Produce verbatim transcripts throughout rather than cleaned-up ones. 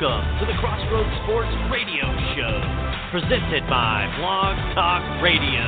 Welcome to the Crossroads Sports Radio Show, presented by Blog Talk Radio.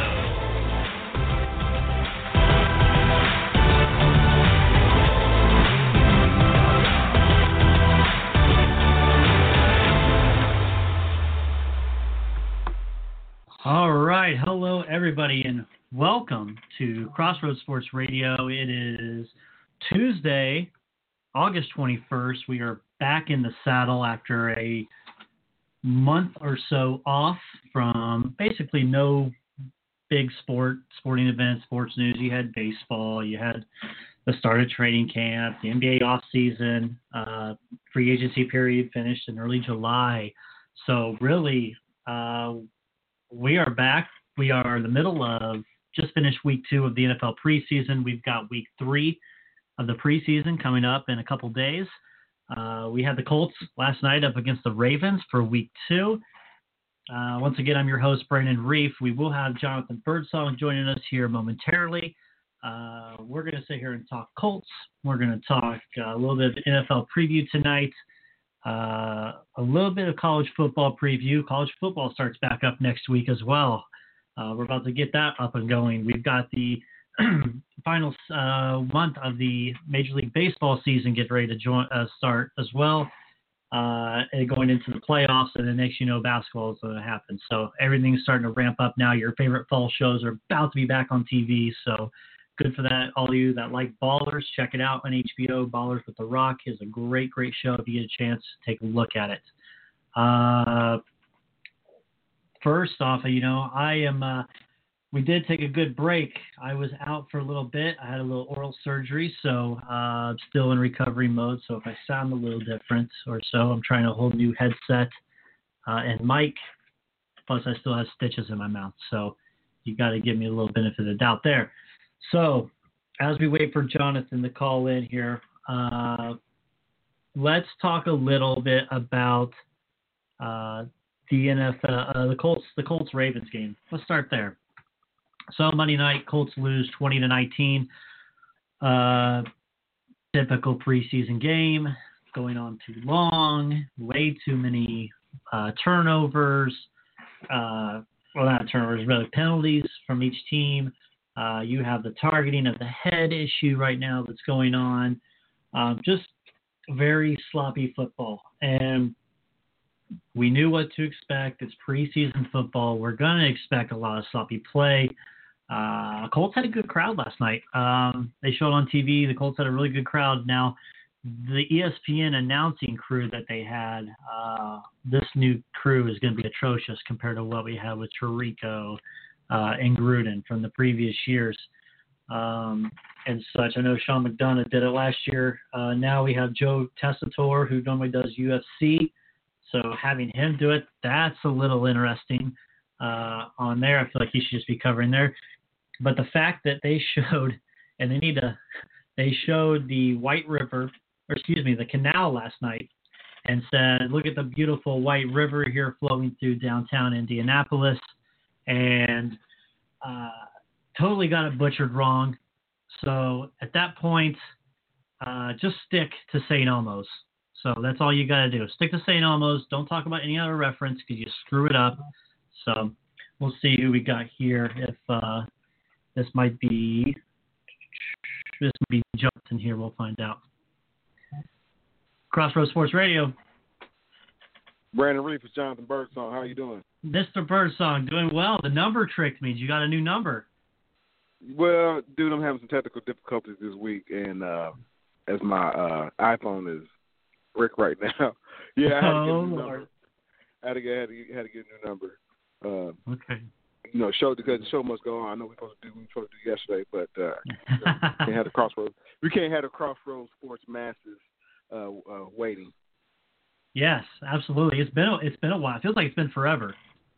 All right. Hello, everybody, and welcome to Crossroads Sports Radio. It is Tuesday, August twenty-first. We are back in the saddle after a month or so off from basically no big sport, sporting events, sports news. You had baseball, you had the start of training camp, the N B A offseason, uh, free agency period finished in early July. So really, uh, we are back. We are in the middle of just finished week two of the N F L preseason. We've got week three of the preseason coming up in a couple days. Uh, we had the Colts last night up against the Ravens for week two. Uh, once again, I'm your host, Brandon Reef. We will have Jonathan Birdsong joining us here momentarily. Uh, we're going to sit here and talk Colts. We're going to talk uh, a little bit of N F L preview tonight. Uh, a little bit of college football preview. College football starts back up next week as well. Uh, we're about to get that up and going. We've got the final uh, month of the Major League Baseball season get ready to join, uh, start as well, uh, and going into the playoffs, and then next you know basketball is going to happen. So everything's starting to ramp up now. Your favorite fall shows are about to be back on T V, so good for that. All of you that like Ballers, check it out on H B O. Ballers with The Rock is a great, great show. If you get a chance, take a look at it. Uh, first off, you know, I am uh, – we did take a good break. I was out for a little bit. I had a little oral surgery, so uh, still in recovery mode. So if I sound a little different or so, I'm trying a whole new headset uh, and mic. Plus, I still have stitches in my mouth. So you got to give me a little benefit of the doubt there. So as we wait for Jonathan to call in here, uh, let's talk a little bit about uh, the N F L, uh, the Colts, the Colts Ravens game. Let's start there. So Monday night, Colts lose twenty to nineteen. Uh, typical preseason game, going on too long, way too many uh, turnovers. Uh, well, not turnovers, really penalties from each team. Uh, you have the targeting of the head issue right now that's going on. Um, just very sloppy football. And we knew what to expect. It's preseason football. We're going to expect a lot of sloppy play. Uh, Colts had a good crowd last night. Um, they showed on T V. The Colts had a really good crowd. Now, the E S P N announcing crew that they had, uh, this new crew is going to be atrocious compared to what we had with Tirico uh, and Gruden from the previous years um, and such. I know Sean McDonough did it last year. Uh, now we have Joe Tessitore, who normally does U F C. So having him do it, that's a little interesting uh, on there. I feel like he should just be covering there. But the fact that they showed, and they need to, they showed the White River, or excuse me, the canal last night, and said, look at the beautiful White River here flowing through downtown Indianapolis, and uh, totally got it butchered wrong. So at that point, uh, just stick to Saint Elmo's. So that's all you got to do. Stick to Saint Elmo's. Don't talk about any other reference because you screw it up. So we'll see who we got here. If uh, this might be this might be Jonathan here, we'll find out. Crossroads Sports Radio. Brandon Reef with Jonathan Birdsong. How you doing? Mister Birdsong, doing well. The number tricked me. You got a new number. Well, dude, I'm having some technical difficulties this week, and uh, as my uh, iPhone is brick right now, yeah, I had to get a new number. I had to get, had to, had to get a new number. Uh, okay. You know, show because the show must go on. I know we're supposed to do we were supposed to do yesterday, but uh, you know, we can't have the crossroads. We can't have the Crossroads Sports masses uh, uh, waiting. Yes, absolutely. It's been a, it's been a while. It feels like it's been forever.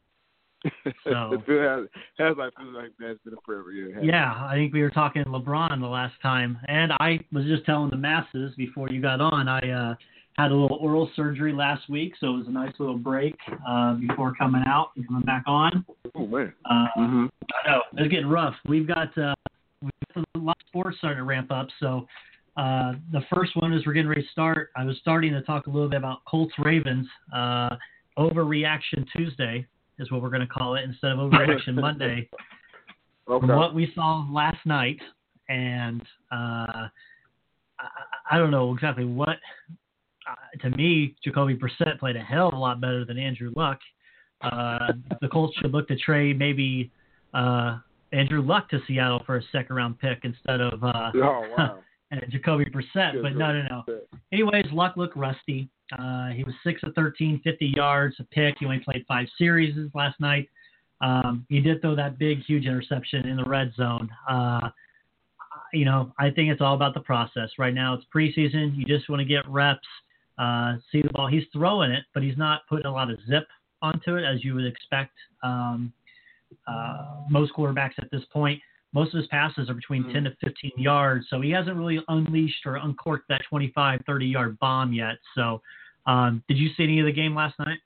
So it has, has like feels like it's been forever. Yeah. Yeah, I think we were talking LeBron the last time, and I was just telling the masses before you got on. I uh, had a little oral surgery last week, so it was a nice little break uh, before coming out and coming back on. Oh man, uh, mm-hmm. I know it's getting rough. We've got uh, we've got a lot of sports starting to ramp up, so Uh, the first one is we're getting ready to start. I was starting to talk a little bit about Colts Ravens. Uh, Overreaction Tuesday is what we're going to call it instead of Overreaction Monday. Okay. From what we saw last night, and uh, I, I don't know exactly what. Uh, to me, Jacoby Brissett played a hell of a lot better than Andrew Luck. Uh, the Colts should look to trade maybe uh, Andrew Luck to Seattle for a second round pick instead of uh, oh, wow. Jacoby Brissett. Good but no, no, no. Anyways, Luck looked rusty. Uh, he was six of thirteen, fifty yards, a pick. He only played five series last night. Um, he did throw that big, huge interception in the red zone. Uh, you know, I think it's all about the process. Right now it's preseason. You just want to get reps, uh, see the ball. He's throwing it, but he's not putting a lot of zip onto it as you would expect. Um, uh, most quarterbacks at this point, most of his passes are between mm-hmm. ten to fifteen yards. So he hasn't really unleashed or uncorked that twenty-five, thirty yard bomb yet. So um, did you see any of the game last night?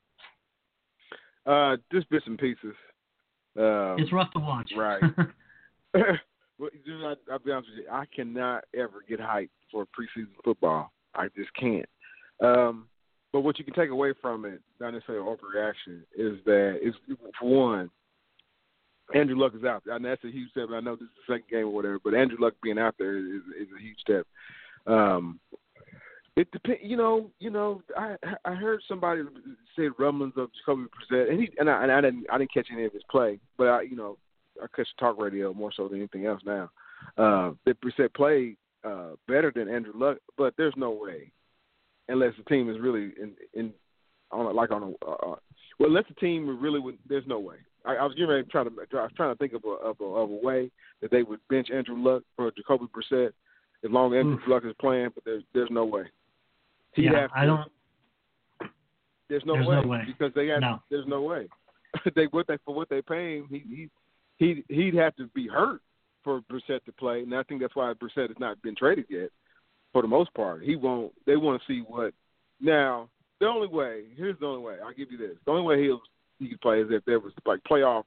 Uh, just bits and pieces. Um, it's rough to watch. Right. Well, dude, I, I'll be honest with you. I cannot ever get hyped for preseason football. I just can't. Um, but what you can take away from it, not necessarily overreaction, is that it's for one, Andrew Luck is out there. I know that's a huge step. I know this is the second game or whatever, but Andrew Luck being out there is, is a huge step. Um, it depends. You know. You know. I I heard somebody say rumblings of Jacoby Brissett, and he and I, and I didn't I didn't catch any of his play, but I you know I catch talk radio more so than anything else now. Uh, that Brissett played uh, better than Andrew Luck, but there's no way, unless the team is really in in on a, like on a uh, well, unless the team really would. There's no way. I, I was getting ready to try to I was trying to think of a, of a of a way that they would bench Andrew Luck for Jacoby Brissett as long as Andrew Oof. Luck is playing, but there's there's no way. He'd yeah, have to, I don't. There's no there's way, no way because they got. No. There's no way. they what they for what they pay him. He he he he'd have to be hurt for Brissett to play, and I think that's why Brissett has not been traded yet. For the most part, he won't. They want to see what. Now the only way. Here's the only way. I'll give you this. The only way he'll he could play is if there was like playoffs,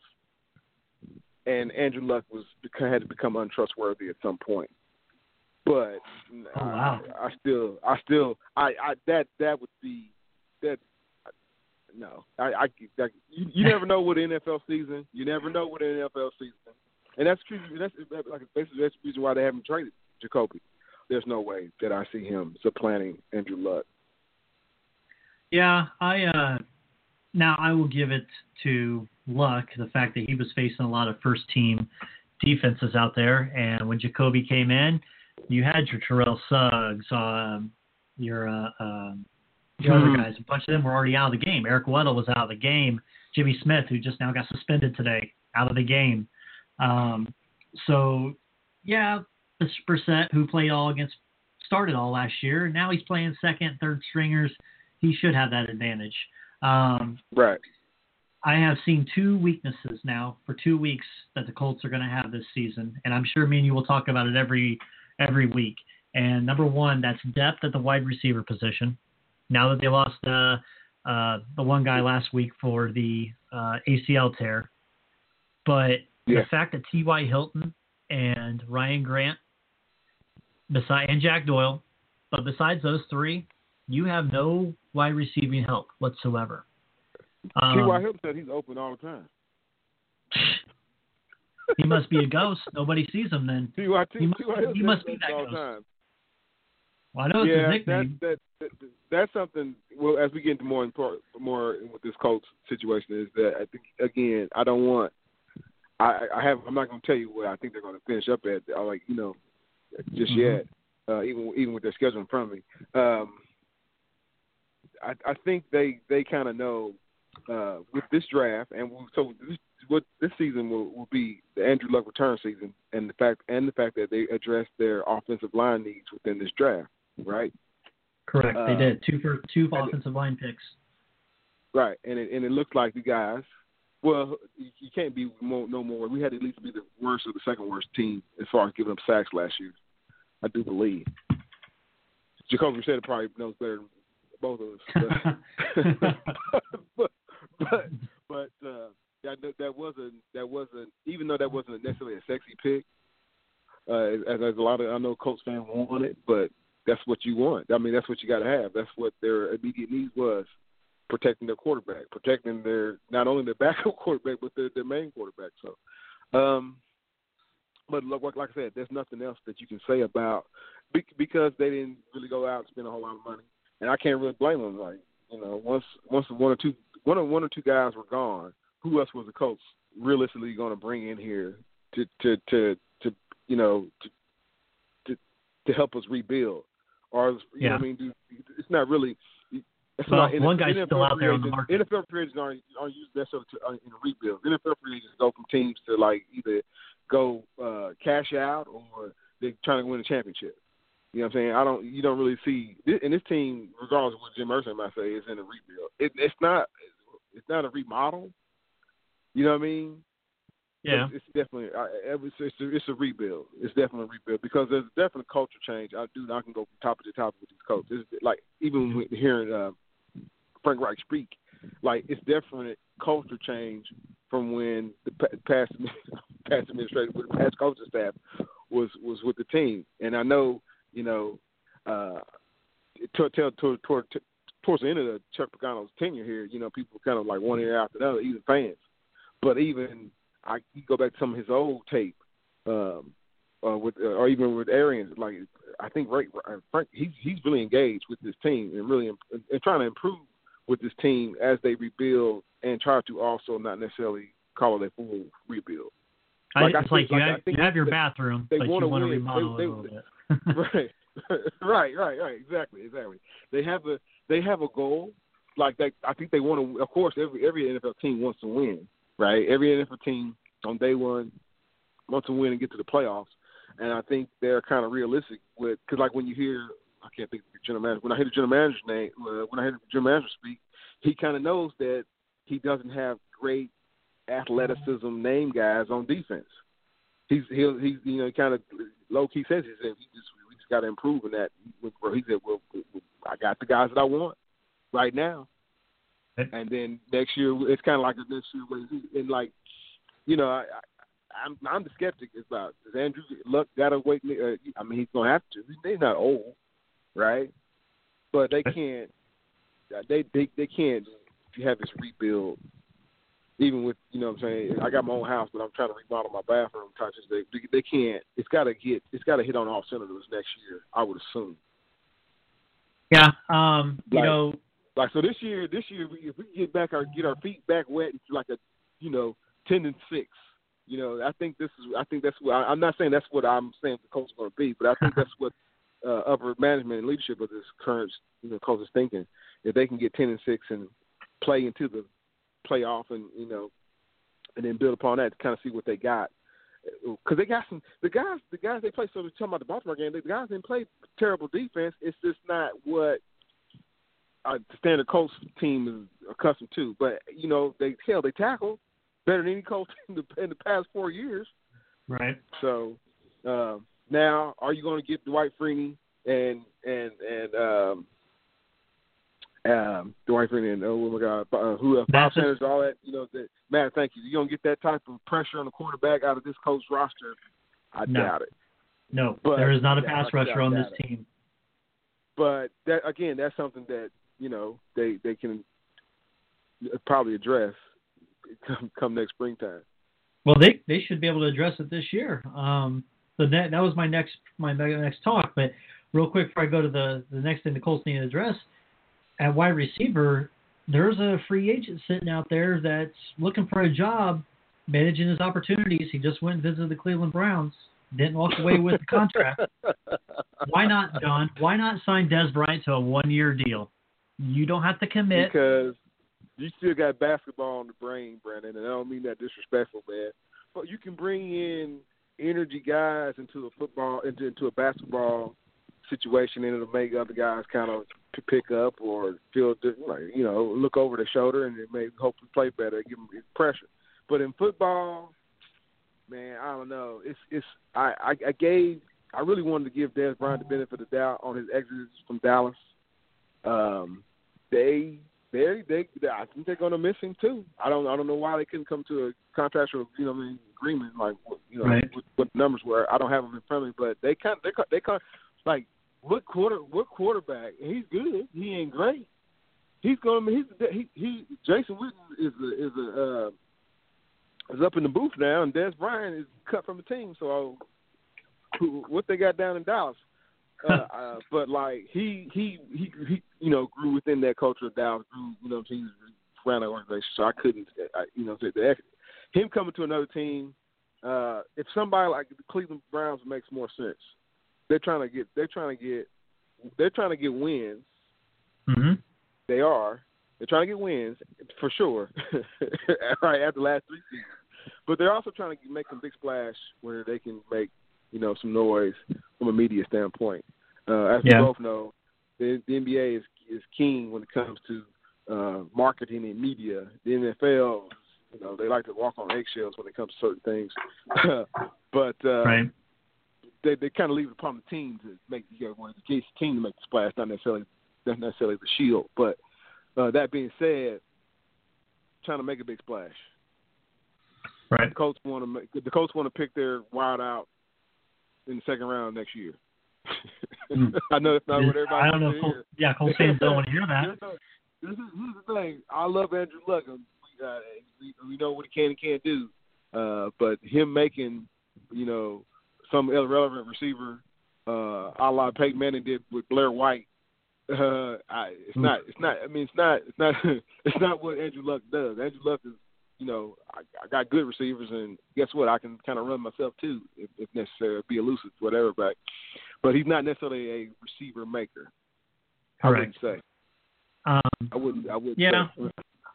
and Andrew Luck was had to become untrustworthy at some point. But oh, wow. I, I still, I still, I, I that that would be that. No, I, I, I you, you never know with an N F L season. You never know with an N F L season, and that's true. That's like basically that's the reason why they haven't traded Jacoby. There's no way that I see him supplanting Andrew Luck. Yeah, I. Uh, now I will give it to Luck, the fact that he was facing a lot of first team defenses out there, and when Jacoby came in, you had your Terrell Suggs, um, your uh, um, the mm-hmm. other guys. A bunch of them were already out of the game. Eric Weddle was out of the game. Jimmy Smith, who just now got suspended today, out of the game. Um, so, yeah, Brissett, who played all against, started all last year. Now he's playing second, third stringers. He should have that advantage. Um, right. I have seen two weaknesses now for two weeks that the Colts are going to have this season, and I'm sure me and you will talk about it every every week. And number one, that's depth at the wide receiver position. Now that they lost uh, uh, the one guy last week for the uh, A C L tear, but yeah. the fact that T Y. Hilton and Ryan Grant, beside and Jack Doyle, but besides those three, you have no wide receiving help whatsoever. Um, T Y. Hilton said he's open all the time. He must be a ghost. Nobody sees him then. T Y. He must, he must be that all ghost. the time. Well, I know it's yeah, his nickname. That, that, that, that's something. Well, as we get into more important, more with this Colts situation, is that I think again, I don't want. I, I have. I'm not going to tell you what I think they're going to finish up at. I like you know, just mm-hmm. yet. Uh, even even with their schedule in front of me, um, I, I think they they kind of know uh, with this draft, and we'll, so this, what this season will, will be the Andrew Luck return season, and the fact and the fact that they addressed their offensive line needs within this draft. Right. Correct. Uh, they did two for two offensive it, line picks. Right, and it, and it looks like the guys. Well, you, you can't be more, no more. We had to at least be the worst or the second worst team as far as giving up sacks last year. I do believe. Jacoby Brissett probably knows better than both of us. But but but, but uh, that that wasn't that wasn't even though that wasn't necessarily a sexy pick. Uh, as, as a lot of I know Colts fans want it, but that's what you want. I mean, that's what you got to have. That's what their immediate needs was, protecting their quarterback, protecting their not only their backup quarterback but their, their main quarterback. So, um, but like, like I said, there's nothing else that you can say about because they didn't really go out and spend a whole lot of money, and I can't really blame them. Like you know, once once one or two one or one or two guys were gone, who else was the coach realistically going to bring in here to to to, to you know to, to to help us rebuild? Or you yeah. know what I mean, it's not really. It's well, not, one guy's N F L still out there on the agents, market. N F L free agents aren't, aren't used necessarily to, uh, in a rebuild. N F L free agents go from teams to like either go uh, cash out or they're trying to win a championship. You know what I'm saying? I don't. You don't really see. And this team, regardless of what Jim Irsay might say, is in a rebuild. It, it's not. It's not a remodel. You know what I mean? Yeah. It's, it's definitely. It's, it's, a, it's a rebuild. It's definitely a rebuild because there's definitely a culture change. I do. I can go from top to top with these coaches. It's like even with hearing uh, Frank Reich speak, like it's definitely culture change from when the past past administrator, the past coaching staff was was with the team. And I know, you know, uh, toward, toward, toward, towards the end of the Chuck Pagano's tenure here, you know, people were kind of like one ear after the other, even fans. But even I you go back to some of his old tape, um, uh, with uh, or even with Arians, like I think Frank, Frank he's he's really engaged with this team and really imp- and trying to improve with this team as they rebuild and try to also not necessarily call it a full rebuild. Like, I, it's I like think, you like, have think you have your they, bathroom, they but you want to remodel they, it a little they, bit. right, right, right, right. Exactly, exactly. They have a they have a goal. Like they, I think they want to. Of course, every every N F L team wants to win, right? Every N F L team on day one wants to win and get to the playoffs. And I think they're kind of realistic with because, like, when you hear, I can't think of the general manager. When I hear the general manager's name, uh, when I hear the general manager speak, he kind of knows that he doesn't have great athleticism name guys on defense. He's he'll he's you know he kind of low key says he said we just we just got to improve in that. Where he said, well, I got the guys that I want right now, and then next year it's kind of like a next year and like you know I, I I'm I'm the skeptic about does Andrew Luck got to wait? Uh, I mean he's gonna have to. They're not old, right? But they can't. They they they can't have this rebuild. Even with, you know what I'm saying, I got my own house, but I'm trying to remodel my bathroom touches. They they can't. It's got to get. It's got to hit on all cylinders next year. I would assume. Yeah. Um. You like, know. Like so this year. This year, if we get back our get our feet back wet, it's like a, you know, ten and six. You know, I think this is. I think that's what. I'm not saying that's what I'm saying the coach is going to be, but I think that's what uh, upper management and leadership of this current, you know, coach is thinking. If they can get ten and six and play into the playoff and, you know, and then build upon that to kind of see what they got. Because they got some – the guys the guys they play – so we're talking about the Baltimore game, the guys didn't play terrible defense. It's just not what a standard Colts team is accustomed to. But, you know, they hell, they tackle better than any Colts in the, in the past four years. Right. So um, now are you going to get Dwight Freeney and – and, and um, Um, Dwight Freeney and oh my God, uh, who else? Bob Sanders, all that. You know, that, man, thank you. You gonna get that type of pressure on the quarterback out of this coach roster? I no. doubt it. No, but, there is not a yeah, pass I, rusher I on this it. team. But that again, that's something that you know they they can probably address come, come next springtime. Well, they they should be able to address it this year. Um, so that that was my next my next talk. But real quick before I go to the the next thing the Colts need to address. At wide receiver, there's a free agent sitting out there that's looking for a job, managing his opportunities. He just went and visited the Cleveland Browns, didn't walk away with the contract. Why not, John? Why not sign Dez Bryant to a one-year deal? You don't have to commit. Because you still got basketball on the brain, Brandon, and I don't mean that disrespectful, man. But you can bring in energy guys into a football, into, into a basketball situation, and it'll make other guys kind of pick up or feel, like, you know, look over the shoulder and it may hopefully play better, give them pressure. But in football, man, I don't know. It's it's I, I, I gave I really wanted to give Dez Bryant the benefit of the doubt on his exodus from Dallas. Um, they they they I think they're going to miss him too. I don't I don't know why they couldn't come to a contractual, you know, I mean, agreement, like you know right. what, what the numbers were. I don't have them in front of me, but they kind of, they they kind of, like what quarter what quarterback? He's good. He ain't great. He's going. He's he he. Jason Witten is a, is a uh, is up in the booth now, and Des Bryant is cut from the team. So who, what they got down in Dallas? uh, uh, but like he, he he he you know grew within that culture of Dallas. Grew you know teams around that organization. So I couldn't I, you know say that him coming to another team. Uh, if somebody like the Cleveland Browns makes more sense. They're trying to get. They're trying to get. They're trying to get wins. Mm-hmm. They are. They're trying to get wins for sure. Right after the last three seasons, but they're also trying to make some big splash where they can make you know some noise from a media standpoint. Uh, as yeah. we both know, the, the N B A is is king when it comes to uh, marketing and media. The N F L, you know, they like to walk on eggshells when it comes to certain things. but uh, right. they they kind of leave it upon the team to make you know, the team to make the splash, not necessarily not necessarily the shield. But uh, that being said, trying to make a big splash. Right. The Colts want to make, the Colts want to pick their wild out in the second round next year. Mm. I know it's not what everybody I don't know. wants If to Col- hear. yeah, Colts fans don't want to hear that. This is, here's the thing. I love Andrew Luck. We, uh, we, we know what he can and can't do. Uh, but him making, you know, some irrelevant receiver, uh, a la Peyton Manning did with Blair White. Uh, I, it's Mm. not. It's not. I mean, it's not. It's not. It's not what Andrew Luck does. Andrew Luck is, you know, I, I got good receivers, and guess what? I can kind of run myself too, if, if necessary, be elusive, whatever. But, but he's not necessarily a receiver maker. I Correct. wouldn't say. Um, I wouldn't. I wouldn't. yeah. Say.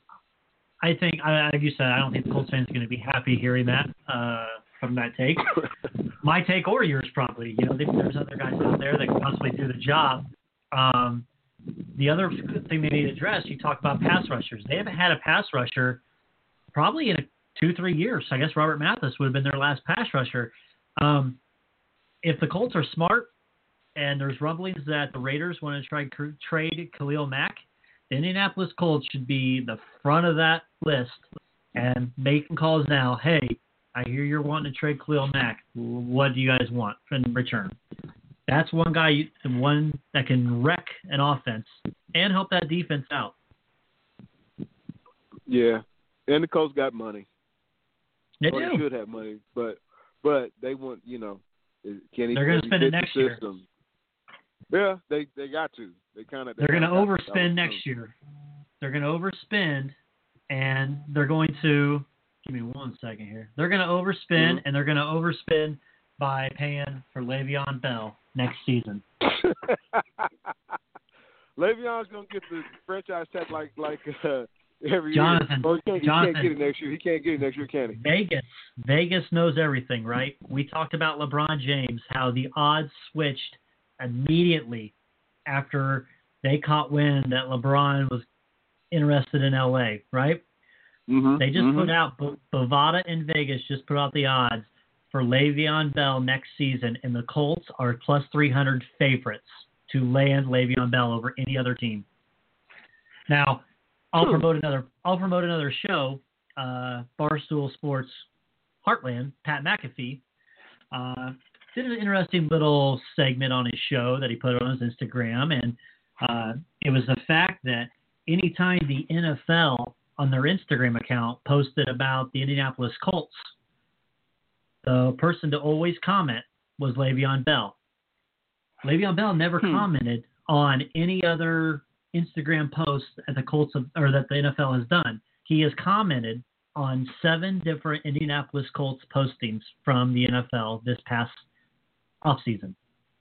I think, I, like you said, I don't think the Colts fans are going to be happy hearing that uh, from that take. My take or yours, probably. You know, there's other guys out there that can possibly do the job. Um, the other thing they need to address, you talk about pass rushers. They haven't had a pass rusher probably in a two, three years. I guess Robert Mathis would have been their last pass rusher. Um, if the Colts are smart and there's rumblings that the Raiders want to try to trade Khalil Mack, the Indianapolis Colts should be the front of that list and making calls now. Hey, I hear you're wanting to trade Khalil Mack. What do you guys want in return? That's one guy, one that can wreck an offense and help that defense out. Yeah, and the Colts got money. They or do. They should have money, but but they want you know. Can he, They're going to spend it next year. Yeah, they they got to. They kind of. They're going to overspend to. next year. They're going to overspend, and they're going to give me one second here. They're going to overspend, mm-hmm. and they're going to overspend by paying for Le'Veon Bell next season. Le'Veon's going to get the franchise tag like like uh, every Jonathan, year. Oh, he can't, Jonathan, he can't get it next year. He can't get it next year, can he? Vegas, Vegas knows everything, right? We talked about LeBron James, how the odds switched immediately after they caught wind that LeBron was interested in L A, right? Mm-hmm, they just mm-hmm. put out, Bovada in Vegas just put out the odds for Le'Veon Bell next season, and the Colts are plus three hundred favorites to land Le'Veon Bell over any other team. Now, I'll True. promote another. I'll promote another show, uh, Barstool Sports Heartland. Pat McAfee uh, did an interesting little segment on his show that he put on his Instagram, and uh, it was the fact that anytime the N F L on their Instagram account posted about the Indianapolis Colts, the person to always comment was Le'Veon Bell. Le'Veon Bell never hmm. commented on any other Instagram posts that the Colts have, or that the N F L has done. He has commented on seven different Indianapolis Colts postings from the N F L this past offseason.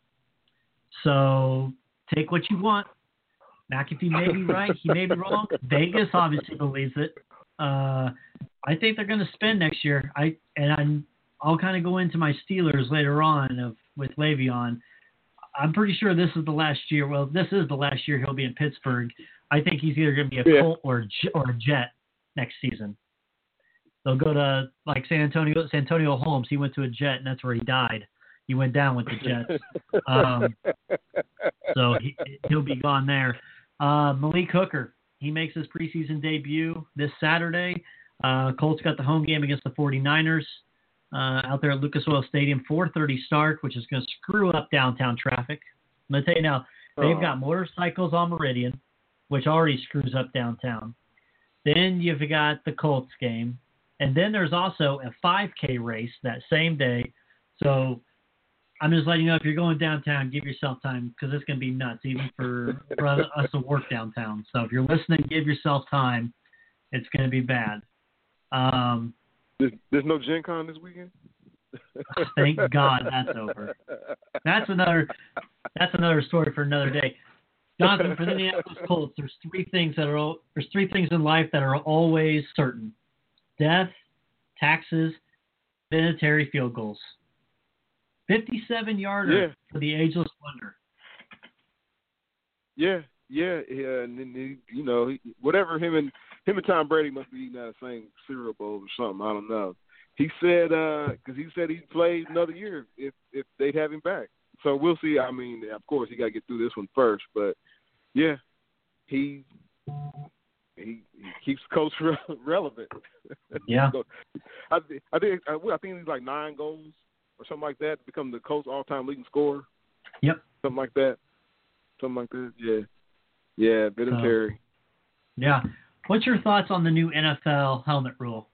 So take what you want. McAfee may be right. He may be wrong. Vegas obviously believes it. Uh, I think they're going to spend next year. I and I'm, I'll kind of go into my Steelers later on of with Le'Veon. I'm pretty sure this is the last year. Well, this is the last year he'll be in Pittsburgh. I think he's either going to be a yeah. Colt or a, or a Jet next season. They'll go to like San Antonio. San Antonio Holmes. He went to a Jet, and that's where he died. He went down with the Jets. Um, so he, he'll be gone there. Uh, Malik Hooker. He makes his preseason debut this Saturday. Uh, Colts got the home game against the 49ers. uh, out there at Lucas Oil Stadium, four thirty start, which is going to screw up downtown traffic. I'm going to tell you now, they've Oh. got motorcycles on Meridian, which already screws up downtown. Then you've got the Colts game. And then there's also a five K race that same day. So I'm just letting you know, if you're going downtown, give yourself time because it's going to be nuts, even for, for us to work downtown. So if you're listening, give yourself time. It's going to be bad. Um, There's, there's no Gen Con this weekend? Thank God that's over. That's another that's another story for another day. Jonathan, for the Indianapolis Colts, there's three things that are there's three things in life that are always certain: death, taxes, military field goals. fifty-seven yarder Yeah. for the ageless wonder. Yeah, yeah, yeah. And then he, you know, he, whatever him and him and Tom Brady must be eating out of the same cereal bowl or something. I don't know. He said because he said he'd play another year if if they'd have him back. So we'll see. I mean, of course, he got to get through this one first, but yeah, he he, he keeps coach re- relevant. Yeah. So, I, I think I, I think he's like nine goals or something like that to become the Colts all-time leading scorer. Yep. Something like that. Something like that. Yeah. Yeah. Ben and So, Terry. Yeah. What's your thoughts on the new N F L helmet rule?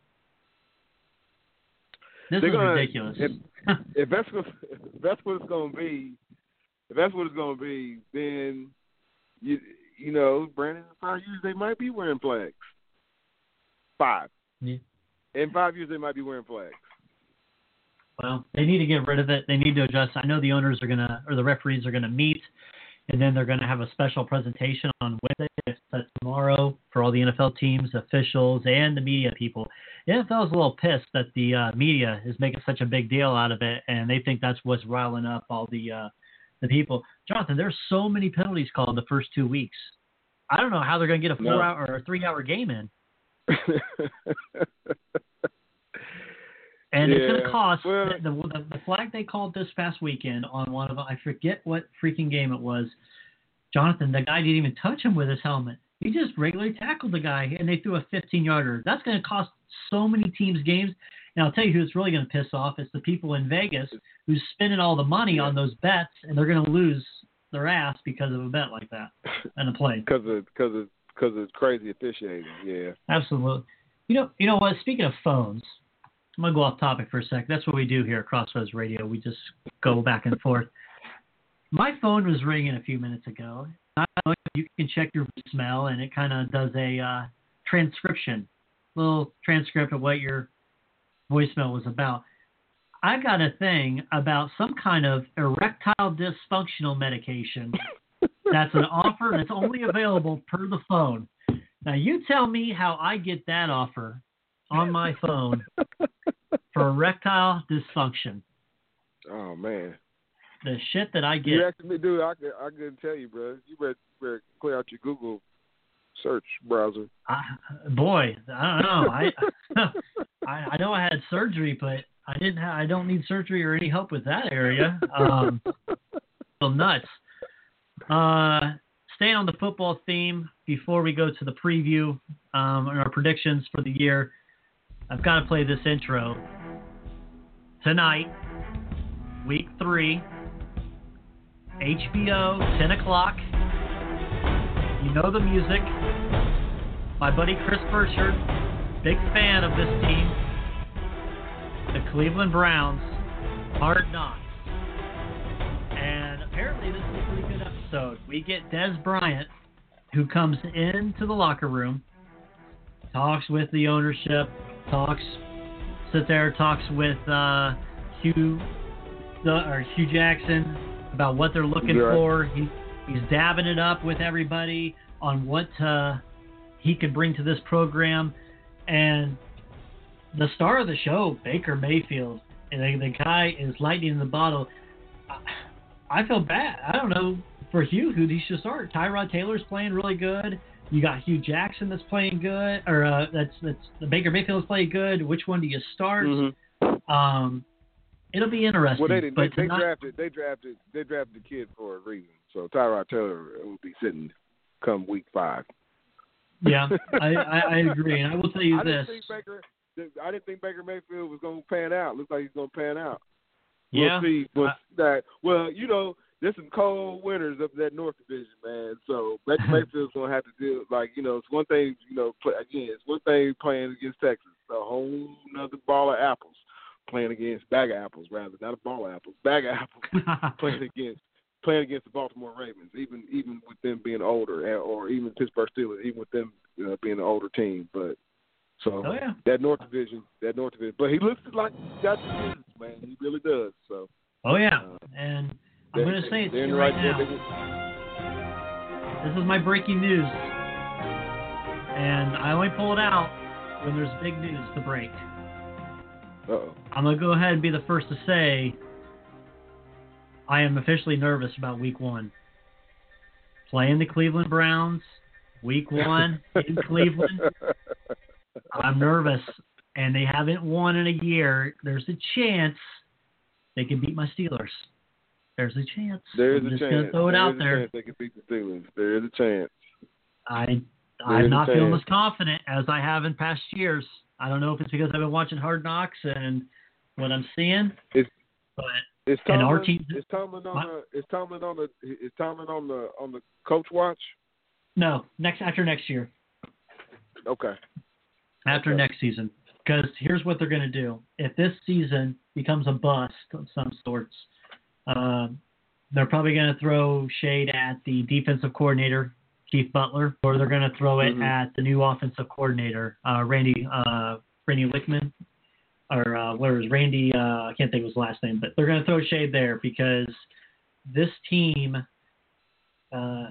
This They're is gonna, ridiculous. If, if that's what if that's what it's going to be, if that's what it's going to be, then you you know, Brandon, in five years they might be wearing flags. Five. Yeah. In five years they might be wearing flags. Well, they need to get rid of it. They need to adjust. I know the owners are gonna, or the referees are gonna meet, and then they're gonna have a special presentation on Wednesday, that's tomorrow, for all the N F L teams, officials, and the media people. The N F L is a little pissed that the uh, media is making such a big deal out of it, and they think that's what's riling up all the uh, the people. Jonathan, there's so many penalties called the first two weeks. I don't know how they're gonna get a No. four-hour or a three-hour game in. And Yeah, it's going to cost well- the, the the flag they called this past weekend on one of them. I forget what freaking game it was. Jonathan, the guy didn't even touch him with his helmet. He just regularly tackled the guy, and they threw a fifteen-yarder. That's going to cost so many teams games. And I'll tell you who it's really going to piss off. It's the people in Vegas who's spending all the money on those bets, and they're going to lose their ass because of a bet like that and a play. Because of because of because of crazy officiating. Yeah. Absolutely. You know, you know what? Speaking of phones, I'm going to go off topic for a sec. That's what we do here at Crossroads Radio. We just go back and forth. My phone was ringing a few minutes ago. I don't know if you can check your voicemail, and it kind of does a uh, transcription, little transcript of what your voicemail was about. I got a thing about some kind of erectile dysfunctional medication that's an offer that's only available per the phone. Now, you tell me how I get that offer on my phone for erectile dysfunction. Oh man. The shit that I get. You asking me, dude? I could I couldn't tell you, bro. You better, better clear out your Google search browser. I, boy, I don't know. I, I I know I had surgery, but I didn't. Have, I don't need surgery or any help with that area. Um, so nuts. Uh, staying on the football theme before we go to the preview um, and our predictions for the year, I've got to play this intro. Tonight, week three, H B O, ten o'clock. You know the music. My buddy Chris Burchard, big fan of this team. The Cleveland Browns, Hard Knocks. And apparently this is a pretty good episode. We get Des Bryant, who comes into the locker room, talks with the ownership, talks, sits there, talks with uh, Hugh, the, or Hugh Jackson about what they're looking You're for. Right. He, he's dabbing it up with everybody on what uh, he could bring to this program. And the star of the show, Baker Mayfield, and the, the guy is lightning in the bottle. I, I feel bad. I don't know for Hugh who he should start. Tyrod Taylor's playing really good. You got Hugh Jackson that's playing good, or uh, that's that's Baker Mayfield's playing good. Which one do you start? Mm-hmm. Um, it'll be interesting. Well, they but they, they tonight, drafted they drafted they drafted the kid for a reason. So Tyrod Taylor will be sitting come week five. Yeah, I, I, I agree, and I will tell you I this. Didn't think Baker, I didn't think Baker Mayfield was going to pan out. Looks like he's going to pan out. We'll Yeah. see. But I, that, well, you know, there's some cold winters up in that North Division, man. So Baker Mayfield's going to have to deal. Like, you know, it's one thing, you know, play, again, it's one thing playing against Texas. A whole nother ball of apples. Playing against bag of apples, rather, not a ball of apples, bag of apples. playing against playing against the Baltimore Ravens, even even with them being older, or even Pittsburgh Steelers, even with them uh, being an older team. But so oh, yeah. that North Division, that North Division. But he looks like he's got the business, man. He really does. So. Oh yeah, uh, and I'm going to say it to you right right now. This is my breaking news, and I only pull it out when there's big news to break. Uh-oh. I'm going to go ahead and be the first to say I am officially nervous about week one. Playing the Cleveland Browns, week one in Cleveland, I'm nervous, and they haven't won in a year. There's a chance they can beat my Steelers. There's a chance. There is I'm a just chance. going to throw it there out is there. A chance they can beat the Steelers. There is a chance. I, There I'm is not a feeling chance. as confident as I have in past years. I don't know if it's because I've been watching Hard Knocks and what I'm seeing, It's, but Is and Tomlin, our team. is Tomlin on my, the is Tomlin on the is Tomlin on the on the coach watch? No, next after next year. Okay. After okay. next season, because here's what they're going to do: if this season becomes a bust of some sorts, um, they're probably going to throw shade at the defensive coordinator, Keith Butler, or they're going to throw it mm-hmm. at the new offensive coordinator, uh, Randy uh, Randy Lichtman. Or uh, where was Randy? Uh, I can't think of his last name, but they're going to throw shade there because this team uh,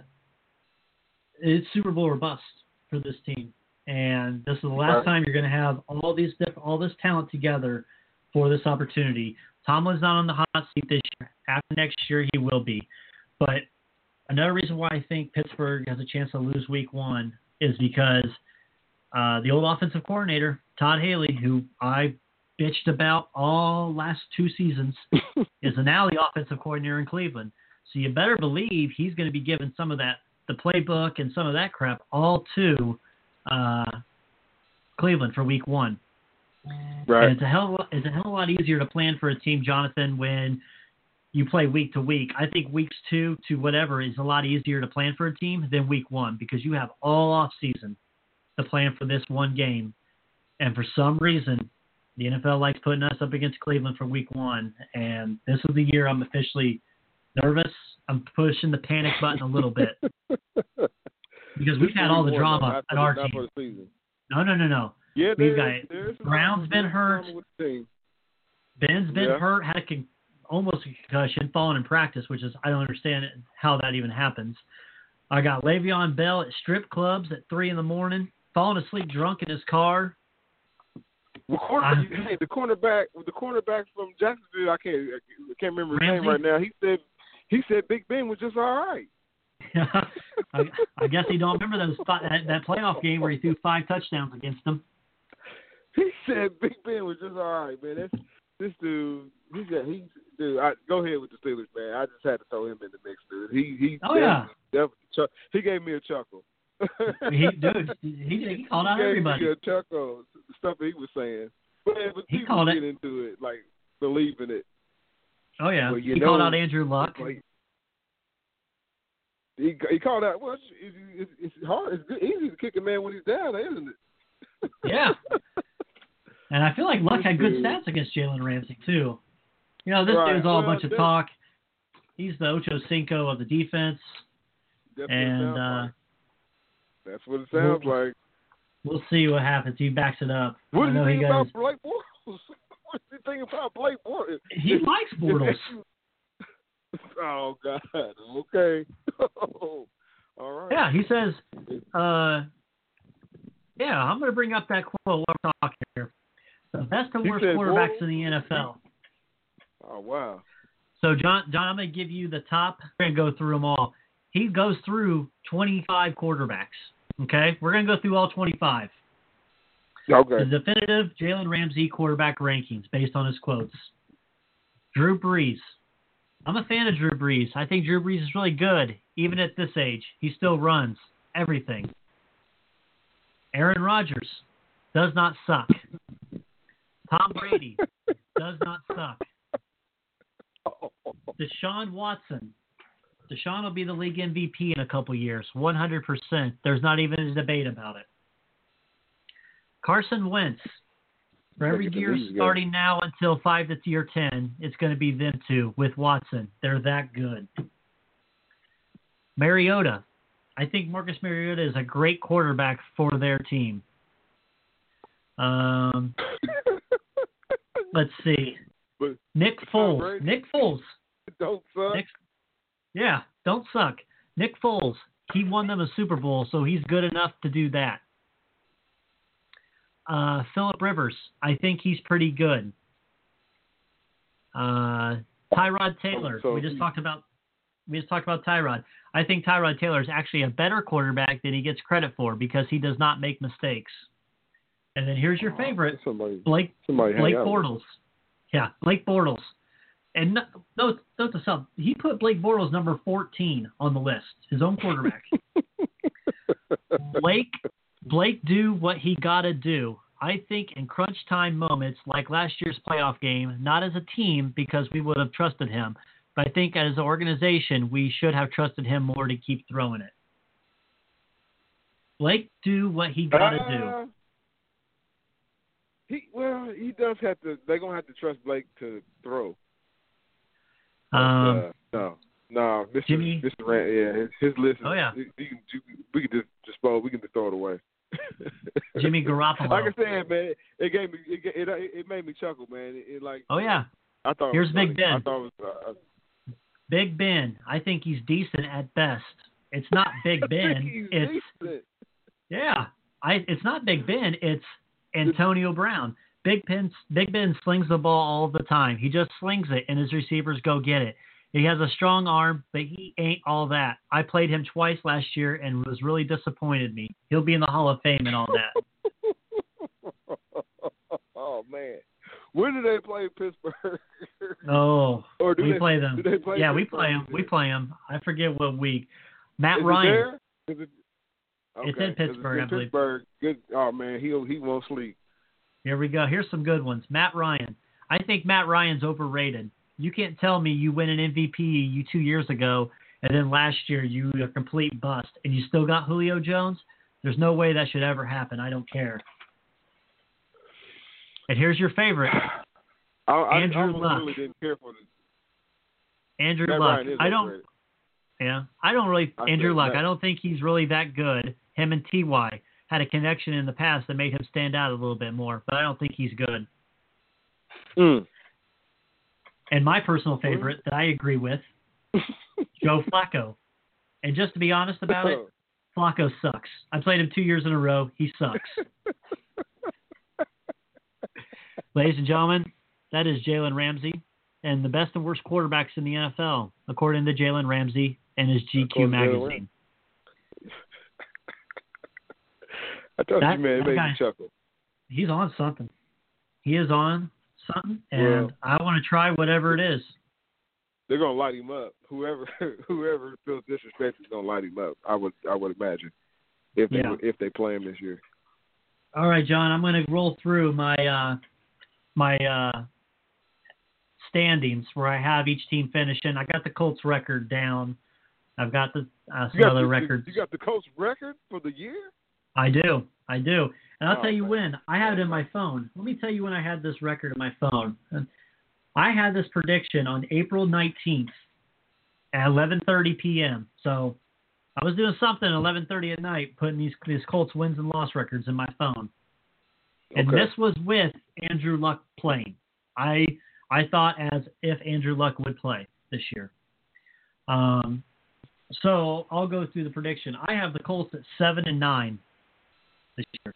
it's Super Bowl or bust for this team, and this is the last right. time you're going to have all these diff- all this talent together for this opportunity. Tomlin's not on the hot seat this year. After next year, he will be. But another reason why I think Pittsburgh has a chance to lose Week One is because uh, the old offensive coordinator Todd Haley, who I bitched about all last two seasons, is now the offensive coordinator in Cleveland. So you better believe he's going to be giving some of that, the playbook and some of that crap, all to uh, Cleveland for Week One. Right. And it's a hell of, it's a hell of a lot easier to plan for a team, Jonathan, when you play week to week. I think weeks two to whatever is a lot easier to plan for a team than week one because you have all off season to plan for this one game. And for some reason, the N F L likes putting us up against Cleveland for week one, and this is the year I'm officially nervous. I'm pushing the panic button a little bit because we've had all the drama at our team. No, no, no, no. Yeah, we've there, got Brown's been hurt. Ben's been yeah. hurt, had a con- almost a concussion, fallen in practice, which is I don't understand how that even happens. I got Le'Veon Bell at strip clubs at three in the morning, falling asleep drunk in his car. Well, corner, hey, the cornerback, the cornerback from Jacksonville, I can't, I can't remember his Ramsey? name right now. He said, he said Big Ben was just all right. I, I guess he don't remember those that, that playoff game where he threw five touchdowns against them. He said Big Ben was just all right, man. That's, this dude, he got, he, dude. I, go ahead with the Steelers, man. I just had to throw him in the mix, dude. He, he, oh yeah, definitely, he gave me a chuckle. he, dude, he, he called out he everybody. He gave me a chuckle. The stuff that he was saying, but, but he people called get it. into it, like believing it. Oh yeah, well, he know, called out Andrew Luck. Like, he he called out. Well, it's, it's, it's hard. It's good, easy to kick a man when he's down, isn't it? Yeah. And I feel like Luck had good stats against Jalen Ramsey, too. You know, this right. dude's all well, a bunch of talk. He's the Ocho Cinco of the defense. That's and what it sounds uh, like. That's what it sounds we'll, like. We'll see what happens. He backs it up. What do you think he about goes, Blake Bortles? What do you think about Blake Bortles? He likes Bortles. Oh, God. Okay. All right. Yeah, he says, uh, yeah, I'm going to bring up that quote while we're talking here. The best and worst quarterbacks in the N F L. Oh, wow. So, John, John, I'm going to give you the top. We're going to go through them all. He goes through twenty-five quarterbacks, okay? We're going to go through all twenty-five. Okay. The definitive Jalen Ramsey quarterback rankings based on his quotes. Drew Brees. I'm a fan of Drew Brees. I think Drew Brees is really good, even at this age. He still runs everything. Aaron Rodgers does not suck. Tom Brady does not suck. Deshaun Watson. Deshaun will be the league M V P in a couple years, one hundred percent. There's not even a debate about it. Carson Wentz. For every year starting now until five to year ten, it's going to be them two with Watson. They're that good. Mariota. I think Marcus Mariota is a great quarterback for their team. Um, let's see. But Nick Foles. Nick Foles. Don't suck. Nick, yeah, don't suck. Nick Foles. He won them a Super Bowl, so he's good enough to do that. Uh, Phillip Rivers. I think he's pretty good. Uh, Tyrod Taylor. So we just talked about. We just talked about Tyrod. I think Tyrod Taylor is actually a better quarterback than he gets credit for because he does not make mistakes. And then here's your favorite, somebody, Blake somebody Blake Bortles. Yeah, Blake Bortles. And no, note, note this up. He put Blake Bortles number fourteen on the list, his own quarterback. Blake, Blake do what he got to do. I think in crunch time moments like last year's playoff game, not as a team because we would have trusted him, but I think as an organization, we should have trusted him more to keep throwing it. Blake do what he got to uh, do. He well, he does have to. They're gonna have to trust Blake to throw. But, Um, uh, no, no, Mister Jimmy? Mister Rand, yeah, his, his list. Is, Oh, yeah. you, you, you, we can just dispose. We can just throw it away. Jimmy Garoppolo. Like I said, man, it gave me. It it, it, it made me chuckle, man. It, it like. Oh yeah. I thought. Here's it was Big funny. Ben. I thought it was. Uh, Big Ben. I think he's decent at best. It's not Big Ben. he's It's decent. yeah. I. It's not Big Ben. It's Antonio Brown. Big Ben. Big Ben slings the ball all the time. He just slings it, and his receivers go get it. He has a strong arm, but he ain't all that. I played him twice last year and was really disappointed me. He'll be in the Hall of Fame and all that. Oh man, when do they play Pittsburgh? Oh, or do we they, play them. Do they play yeah, we Pittsburgh? play them. We play them. I forget what week. Matt Is Ryan. It there? Is it, okay. It's in Pittsburgh, It's I believe. Pittsburgh. Good. Oh man, he he won't sleep. Here we go. Here's some good ones. Matt Ryan. I think Matt Ryan's overrated. You can't tell me you win an M V P you two years ago, and then last year you a complete bust, and you still got Julio Jones. There's no way that should ever happen. I don't care. And here's your favorite, I, I, Andrew I Luck. really didn't care for the Andrew Matt Luck. Ryan is I don't. overrated. Yeah, I don't really. I Andrew said Luck. that. I don't think he's really that good. Him and T Y had a connection in the past that made him stand out a little bit more, but I don't think he's good. Mm. And my personal favorite that I agree with, Joe Flacco. And just to be honest about it, Flacco sucks. I played him two years in a row. He sucks. Ladies and gentlemen, that is Jalen Ramsey and the best and worst quarterbacks in the N F L, according to Jalen Ramsey and his G Q magazine. I told That- you, man, it that made guy- me chuckle. He's on something. He is on something, and Well- I want to try whatever it is. They're gonna light him up. Whoever whoever feels disrespected is gonna light him up. I would I would imagine if they Yeah. if they play him this year. All right, John, I'm going to roll through my uh, my uh, standings where I have each team finishing. I got the Colts record down. I've got the uh, some You got other the, records. You got the Colts record for the year? I do, I do, and I'll Oh, tell you man. when. I had it in my phone. Let me tell you when I had this record in my phone. And I had this prediction on April nineteenth at eleven thirty p.m. So I was doing something at eleven thirty at night, putting these these Colts wins and loss records in my phone. And Okay. this was with Andrew Luck playing. I I thought as if Andrew Luck would play this year. Um, so I'll go through the prediction. I have the Colts at seven and nine this year.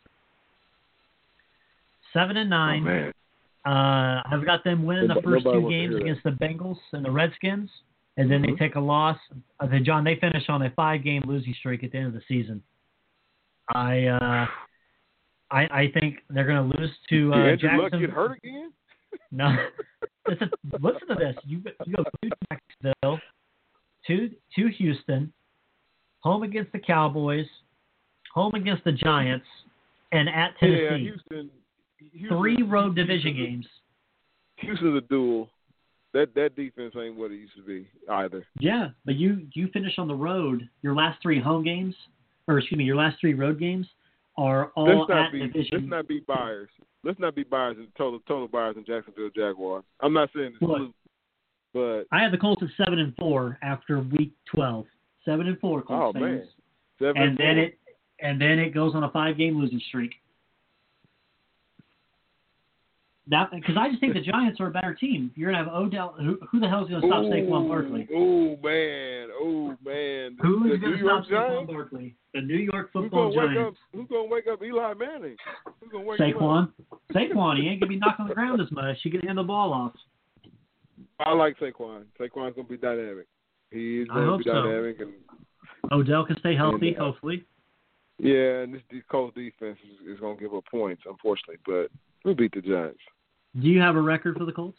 Seven and Oh, nine. man. Uh, I've got them winning the Nobody- first nobody two wants to games hear that. against the Bengals and the Redskins, and then Mhm. they take a loss. Uh, then John, they finish on a five-game losing streak at the end of the season. I uh, I, I think they're going to lose to uh, Did Andrew Luck Jackson. get hurt again? No, listen, listen to this. You you go to Jacksonville, to to Houston, home against the Cowboys, home against the Giants, and at Yeah, Tennessee. Houston. three road division games. Houston's a duel. That that defense ain't what it used to be either. Yeah, but you you finish on the road. Your last three home games, or excuse me, your last three road games are all let's not at be, division. Let's not be buyers. Let's not be buyers and total total buyers in Jacksonville Jaguars. I'm not saying it's Look, blue, but I had the Colts at seven and four after week twelve. Seven and four, Colts oh fans. man, seven and and then four. it and then it goes on a five game losing streak. That because I just think the Giants are a better team. You're gonna have Odell. Who, who the hell is gonna stop Ooh, Saquon Barkley? Oh man, oh man. Who's the gonna New York stop Saquon Giants? Barkley? The New York Who's Football gonna wake Giants. up? Who's gonna wake up Eli Manning? Who's gonna wake him Saquon. up? Saquon. He ain't gonna be knocking on the ground as much. He can hand the ball off. I like Saquon. Saquon's gonna be dynamic. He's I gonna hope be so. dynamic, and Odell can stay healthy, And, uh, hopefully. yeah, and this this Colts defense is, is gonna give up points, unfortunately, but we'll beat the Giants. Do you have a record for the Colts?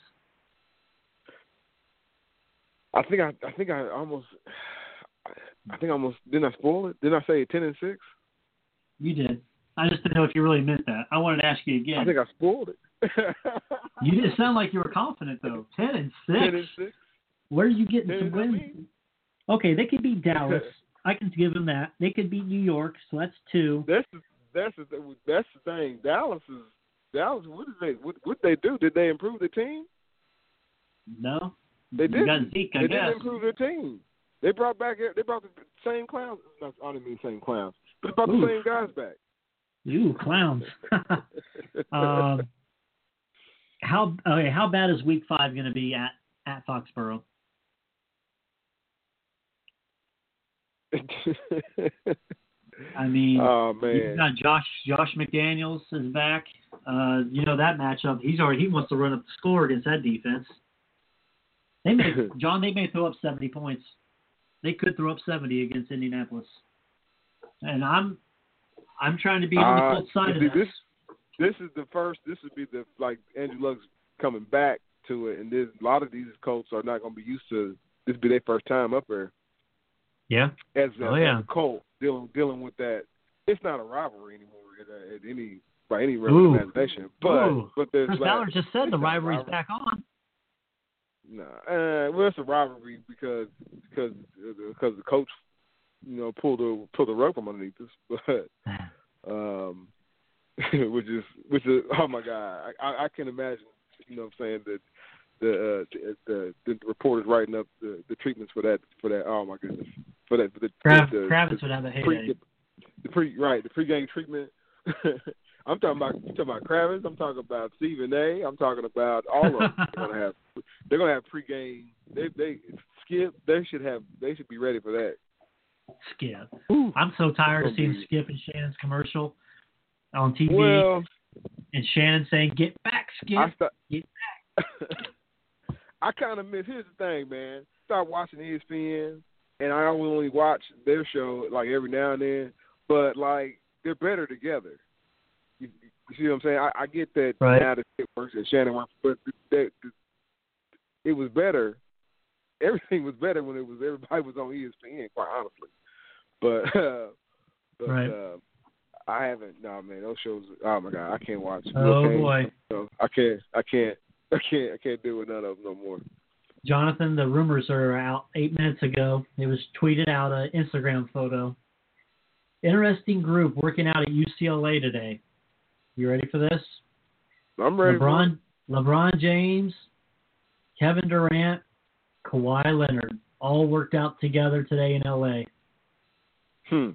I think I, I think I almost, I think I almost didn't I spoil it? Didn't I say ten and six? You did. I just didn't know if you really meant that. I wanted to ask you again. I think I spoiled it. You didn't sound like you were confident though. Ten and six. Ten and six. Where are you getting Ten some and wins? six. Okay, they could beat Dallas. I can give them that. They could beat New York, so that's two. That's the, that's the, that's the thing. Dallas is Dallas. What did they what what they do? Did they improve the team? No. They You didn't. got Zeke, I they guess. didn't improve their team. They brought back they brought the same clowns. No, I didn't mean same clowns, but they brought Oof. the same guys back. Ooh, clowns. um, how okay? How bad is Week Five going to be at at Foxborough? I mean, oh man, you've got Josh Josh McDaniels is back. Uh, you know that matchup. He's already he wants to run up the score against that defense. They may John. They may throw up seventy points. They could throw up seventy against Indianapolis. And I'm I'm trying to be on the uh, Colts side of see, that. this. This is the first. This would be the like Andrew Luck's coming back to it, and this, a lot of these Colts are not going to be used to. This will be their first time up there. Yeah. As a, oh yeah. as a Colt dealing dealing with that. It's not a rivalry anymore at, at any by any Ooh. representation. But Ooh. but there's Chris like, Ballard just said the it's not a rivalry's rivalry. back on. No, uh, well, it's a rivalry because because because the coach, you know, pulled the pulled the rug from underneath us. But um, which is which is oh my God, I, I can imagine. You know, what I'm saying that the uh, the, the the reporters writing up the, the treatments for that for that. Oh my goodness, for that for the, Krav- the, Kravitz the, would have a heyday. pre, the, the pre right the pregame treatment. I'm talking about I'm talking about Kravitz. I'm talking about Stephen A. I'm talking about all of them. They're gonna have they're gonna have pregame. They they Skip. They should have. They should be ready for that. Skip. Ooh, I'm so tired of seeing be... Skip and Shannon's commercial on T V. Well, and Shannon saying, "Get back, Skip. I st- Get back." I kind of miss. Here's the thing, man. Start watching E S P N, and I only watch their show like every now and then. But like they're better together. You, you see what I'm saying? I, I get that right. now that it works and Shannon works, but that, that, it was better. Everything was better when it was everybody was on E S P N, quite honestly. But uh, but right. uh, I haven't. No, man, those shows. Oh my God, I can't watch. Oh okay? boy, so I can't. I can't. I can't. I can't do it none of them no more. Jonathan, the rumors are out eight minutes ago. It was tweeted out an Instagram photo. Interesting group working out at U C L A today. You ready for this? I'm ready. LeBron, LeBron James, Kevin Durant, Kawhi Leonard all worked out together today in L A. Hmm.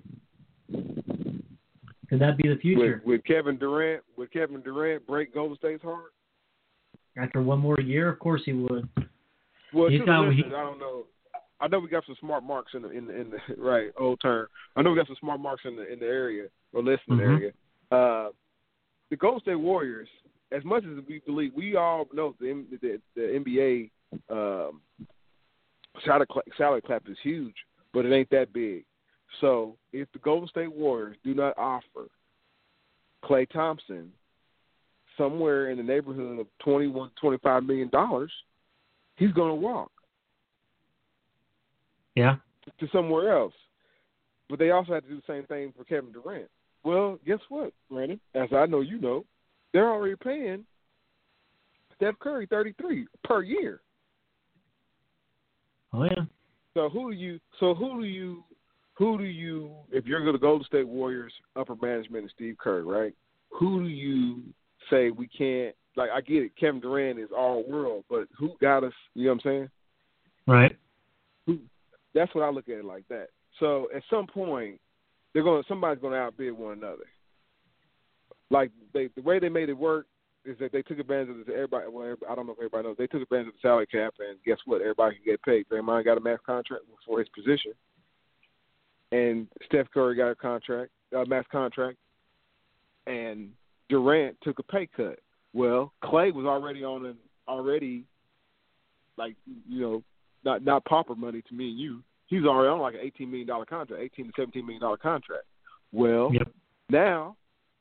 Could that be the future? With, with Kevin Durant, would Kevin Durant break Golden State's heart? After one more year, of course he would. Well, He's to got, the listeners, he, I don't know. I know we got some smart marks in the in the, in the right old term. I know we got some smart marks in the in the area or listening mm-hmm. area. Uh, the Golden State Warriors, as much as we believe, we all know the the, the N B A um, salary salary cap is huge, but it ain't that big. So if the Golden State Warriors do not offer Klay Thompson somewhere in the neighborhood of twenty-one, twenty-five million dollars, he's going to walk. Yeah. To somewhere else. But they also have to do the same thing for Kevin Durant. Well, guess what, Brandon? As I know you know, they're already paying Steph Curry thirty-three per year. Oh yeah. So who do you? So who do you? Who do you? If you're going to Golden State Warriors upper management and Steve Kerr, right? Who do you say we can't? Like, I get it, Kevin Durant is all world, but who got us? You know what I'm saying? Right. Who? That's what I look at it like that. So at some point, they're going. Somebody's going to outbid one another. Like they, the way they made it work is that they took advantage of this. Everybody, well, everybody, I don't know if everybody knows, they took advantage of the salary cap, and guess what? Everybody can get paid. Draymond got a max contract for his position, and Steph Curry got a contract, a max contract, and Durant took a pay cut. Well, Clay was already on an already, like, you know, not not pauper money to me and you. He was already on like an eighteen million dollars contract, eighteen to seventeen million dollars contract. Well, yep. Now,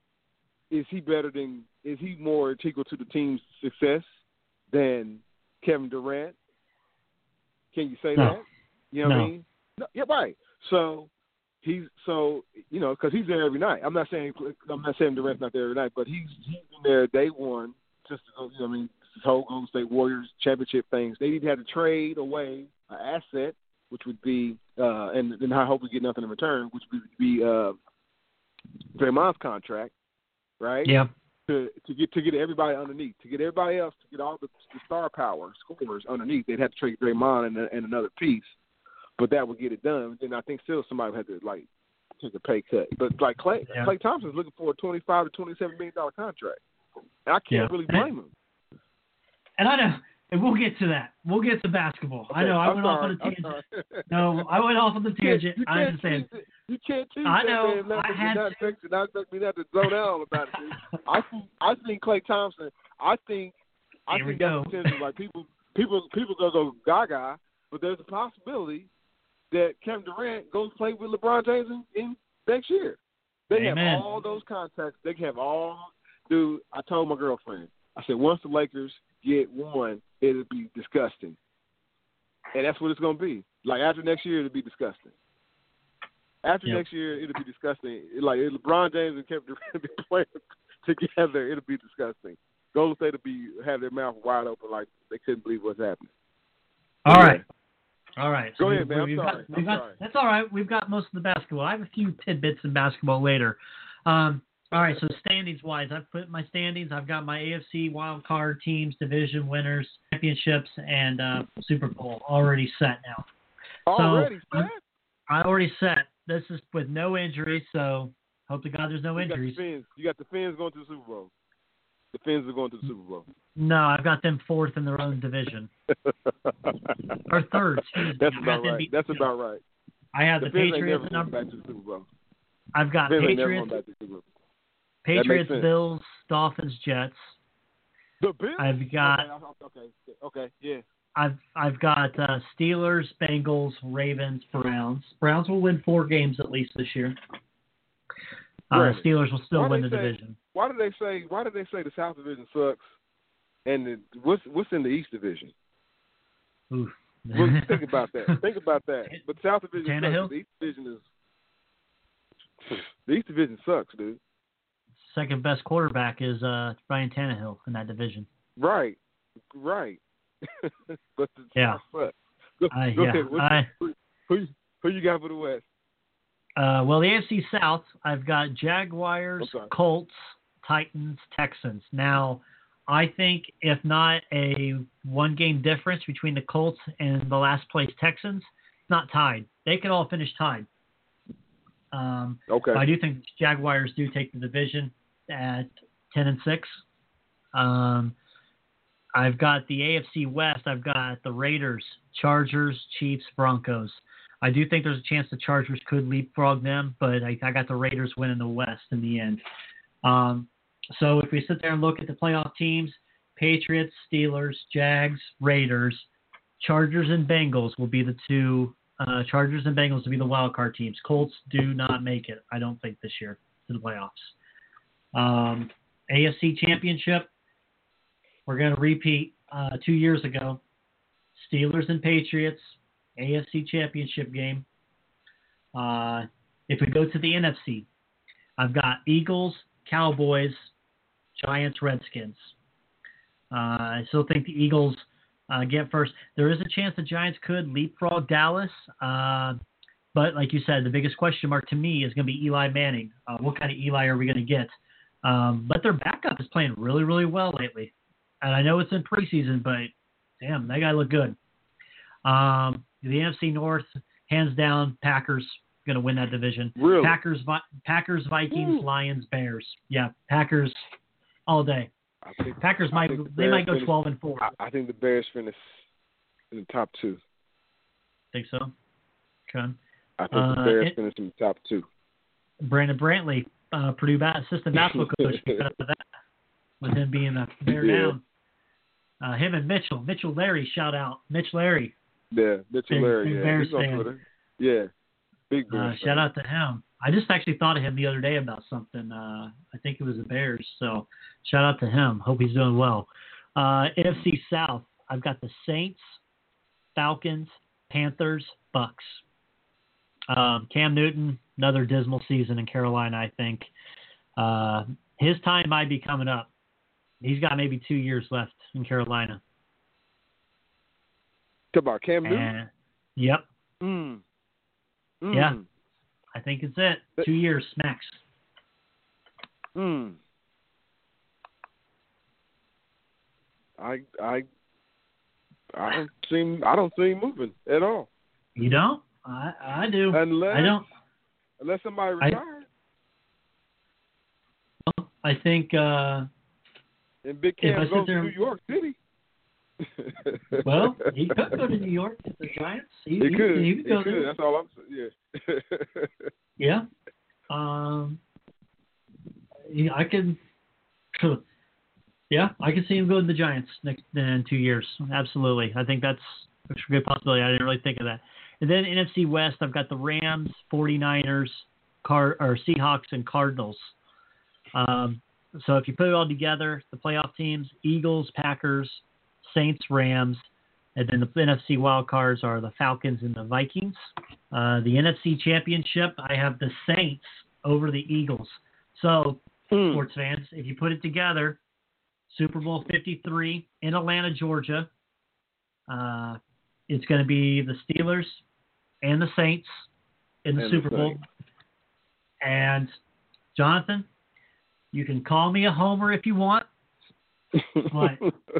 is he better than, is he more integral to the team's success than Kevin Durant? Can you say no. that? You know what no. I mean? No, yeah, right. So, he's, so, you know, because he's there every night. I'm not saying, I'm not saying Durant's not there every night, but he's, he's been there day one, just, you know what I mean, this whole Golden State Warriors championship things. They either had to trade away an asset, which would be, uh, and then I hope we get nothing in return, which would be uh, Draymond's contract, right? Yeah. To to get to get everybody underneath, to get everybody else, to get all the, the star power scorers underneath, they'd have to trade Draymond and, and another piece, but that would get it done. And I think still somebody would have to like take a pay cut. But like Clay, yeah. Clay Thompson's looking for a twenty-five to twenty-seven million dollar contract, and I can't yeah. really blame him. And I know. And we'll get to that. We'll get to basketball. Okay, I know I I'm went sorry, off on a tangent. I'm no, I went off on the tangent. You I understand. Choose, you can't choose I that, know. man. Not I had not to. Expect, not expect me not to zone out about it. Dude. I think I think Klay Thompson. I think I Here we think go. that's potential. Like people people people gonna go gaga, but there's a possibility that Kevin Durant goes play with LeBron James in, in next year. They Amen. have all those contacts. They have all. Dude, I told my girlfriend. I said once the Lakers get one, it'll be disgusting. And that's what it's going to be. Like, after next year, it'll be disgusting. After yep. next year, it'll be disgusting. Like, if LeBron James and Kevin Durant be playing together, it'll be disgusting. Golden State will be have their mouth wide open like they couldn't believe what's happening. All yeah. right. All right. Go so ahead, man. I'm got, sorry. I'm got, sorry. That's all right. We've got most of the basketball. I have a few tidbits in basketball later. Um, all right, so standings-wise, I've put my standings. I've got my A F C wild card teams, division winners, championships, and uh, Super Bowl already set now. Already so set? I already set. This is with no injuries, so hope to God there's no you injuries. Got the Fins. You got the Fins going to the Super Bowl. The Fins are going to the Super Bowl. No, I've got them fourth in their own division. or third, excuse That's me. about right. That's about right. I have the, the, the Patriots never number. back to the Super Bowl. I've got the Patriots, back to the Super Bowl. Patriots, Bills, Dolphins, Jets. The Bills. I've got. Okay. Okay. Okay. Yeah. I've I've got uh, Steelers, Bengals, Ravens, Browns. Browns will win four games at least this year. Uh, right. Steelers will still why win the say, division. Why do they say? Why do they say the South Division sucks? And the, what's what's in the East Division? Oof. Well, think about that. Think about that. But the South Division Tannehill? sucks. The East Division is. The East Division sucks, dude. Second best quarterback is uh, Ryan Tannehill in that division. Right. Right. but the yeah. South sucks. Go, I, go yeah. ahead. I, who, who, who you got for the West? Uh, well, the A F C South, I've got Jaguars, Colts, Titans, Texans. Now, I think if not a one-game difference between the Colts and the last place Texans, it's not tied. They could all finish tied. Um, okay. I do think Jaguars do take the division at ten and six. Um, I've got the A F C West. I've got the Raiders, Chargers, Chiefs, Broncos. I do think there's a chance the Chargers could leapfrog them, but I, I got the Raiders winning the West in the end. Um, so if we sit there and look at the playoff teams, Patriots, Steelers, Jags, Raiders, Chargers, and Bengals will be the two. Uh, Chargers and Bengals will be the wild card teams. Colts do not make it, I don't think, this year to the playoffs. Um, A F C Championship, we're going to repeat uh, two years ago. Steelers and Patriots, A F C Championship game. Uh, if we go to the N F C, I've got Eagles, Cowboys, Giants, Redskins. Uh, I still think the Eagles uh, get first. There is a chance the Giants could leapfrog Dallas. Uh, but like you said, the biggest question mark to me is going to be Eli Manning. Uh, what kind of Eli are we going to get? Um, but their backup is playing really, really well lately. And I know it's in preseason, but damn, that guy looked good. Um, the N F C North, hands down, Packers going to win that division. Really? Packers, Vi- Packers, Vikings, Ooh. Lions, Bears. Yeah, Packers all day. I think, Packers I might think the they Bears might go finish, twelve and four. I, I think the Bears finish in the top two. Think so? Okay. I think Uh, the Bears it- finish in the top two. Brandon Brantley, uh, Purdue ba- assistant basketball coach, because of that, with him being a bear Yeah. down. Uh, him and Mitchell, Mitchell Larry, shout out, Mitch Larry. Yeah, Mitchell Big- Larry. big Yeah, Bears he's on fan. Twitter. Yeah, big Uh, Bears. shout out to him. I just actually thought of him the other day about something. Uh, I think it was the Bears. So shout out to him. Hope he's doing well. Uh, N F C South, I've got the Saints, Falcons, Panthers, Bucks. Um, Cam Newton, another dismal season in Carolina, I think. Uh, his time might be coming up. He's got maybe two years left in Carolina. Talk about Cam Newton. And, yep. Mm. Mm. Yeah. I think it's it. Two years max. Mm. I I I don't see I don't see him moving at all. You don't? I I do. Unless I don't. unless somebody I- retires. I think. Uh, And Big if I Cam sit goes there- to New York City. well, he could go to New York to the Giants. He, He could. He, He could go could. there. That's all I'm saying. Yeah. Yeah. Um. yeah, I can. Yeah, I can see him going to the Giants next in two years. Absolutely, I think that's a good possibility. I didn't really think of that. And then N F C West, I've got the Rams, 49ers, Car or Seahawks, and Cardinals. Um. So if you put it all together, the playoff teams: Eagles, Packers, Saints, Rams, and then the N F C wild cards are the Falcons and the Vikings. Uh, the N F C Championship, I have the Saints over the Eagles. So, Mm. sports fans, if you put it together, Super Bowl fifty-three in Atlanta, Georgia, uh, it's going to be the Steelers and the Saints in the And Super the Bowl. Saints. And, Jonathan, you can call me a homer if you want. But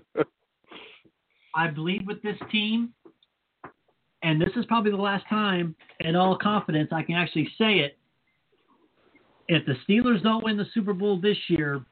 I believe with this team, and this is probably the last time, in all confidence, I can actually say it. If the Steelers don't win the Super Bowl this year,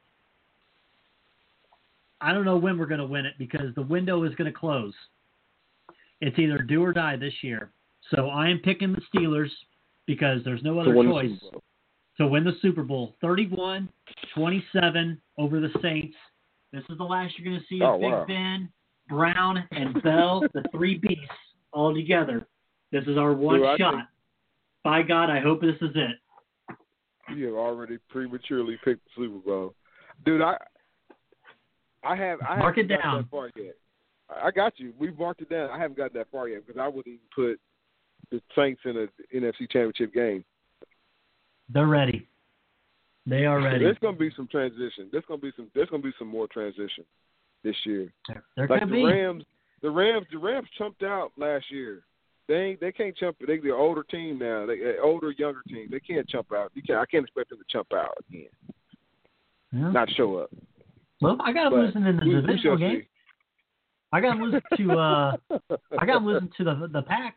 I don't know when we're going to win it because the window is going to close. It's either do or die this year. So I am picking the Steelers because there's no other win the choice Super Bowl. to win the Super Bowl. thirty-one twenty-seven over the Saints. This is the last you're going to see of Oh, Big wow. Ben, Brown, and Bell, the three beasts, all together. This is our one Dude, I shot. think- By God, I hope this is it. You have already prematurely picked the Super Bowl, dude. I I have I Mark haven't it got down. that far yet. I I got you. We've marked it down. I haven't got that far yet because I wouldn't even put the Saints in an N F C Championship game. They're ready. They are ready. There's gonna be some transition. There's gonna be some. There's gonna be some more transition this year. There, there Like could the be. Rams, the Rams, the Rams chumped out last year. They ain't, they can't chump. They the older team now. They uh, older, younger team. They can't chump out. You can't. I can't expect them to chump out again. Yeah. Not show up. Well, I got them But losing in the we, we divisional shall game. see. I got them losing to. Uh, I got them losing to the the Pack.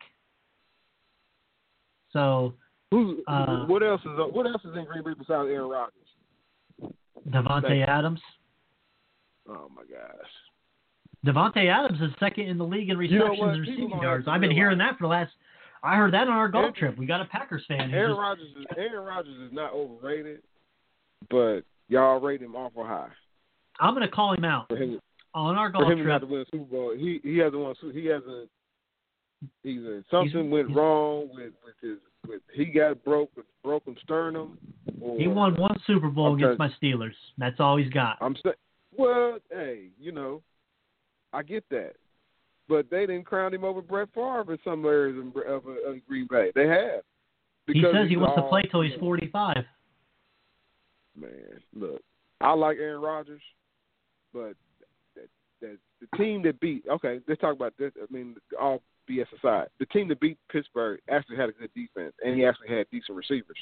So Who's, Uh, what else is what else is in Green Bay besides Aaron Rodgers? Devontae Adams. Oh my gosh. Devontae Adams is second in the league in You know receptions what? and People receiving don't yards. have to I've been hearing realize- that for the last. I heard that on our golf Aaron- trip. We got a Packers fan. who Aaron just- Rodgers is Aaron Rodgers is not overrated, but y'all rate him awful high I'm going to call him out for him. on our For golf him not trip. to win a Super Bowl, he he hasn't won. He hasn't. Either something He's- went he's- wrong with with his with he got broke with broken sternum. Or, He won one Super Bowl I'm against trying- my Steelers. That's all he's got. I'm saying, well, hey, you know, I get that, but they didn't crown him over Brett Favre in some areas of, of, of Green Bay. They have. He Because says he he's wants to all- play till he's forty-five. Man, look, I like Aaron Rodgers, but that, that the team that beat okay, let's talk about this. I mean, all B S aside, the team that beat Pittsburgh actually had a good defense, and he actually had decent receivers.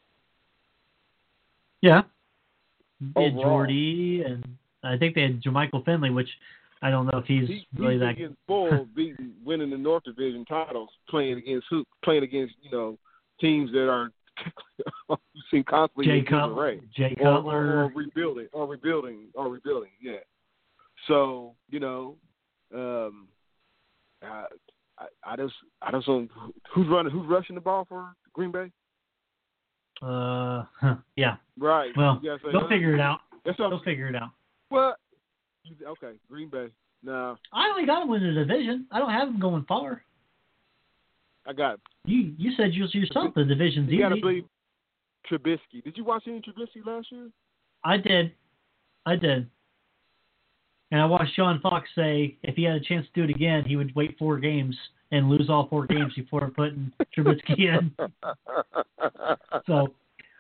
Yeah, they had Jordy, and I think they had Jermichael Finley, which I don't know if he's he, really he's that good. Full beating, winning the North Division titles, playing against who? Playing against you know teams that are you seen constantly Jay in Cutler, Jay or, Cutler, or, or rebuilding, or rebuilding, or rebuilding. Yeah. So you know, um, I, I, I just, I just don't. Who's running? Who's rushing the ball for Green Bay? Uh, huh, yeah. Right. Well, say, they'll huh? figure it out. That's they'll figure it out. Well, okay, Green Bay. No, I only got them in the division. I don't have them going far. I got you. You said you yourself the division's you easy. You got to believe Trubisky. Did you watch any Trubisky last year? I did. I did. And I watched Sean Fox say if he had a chance to do it again, he would wait four games and lose all four games before putting Trubisky in. So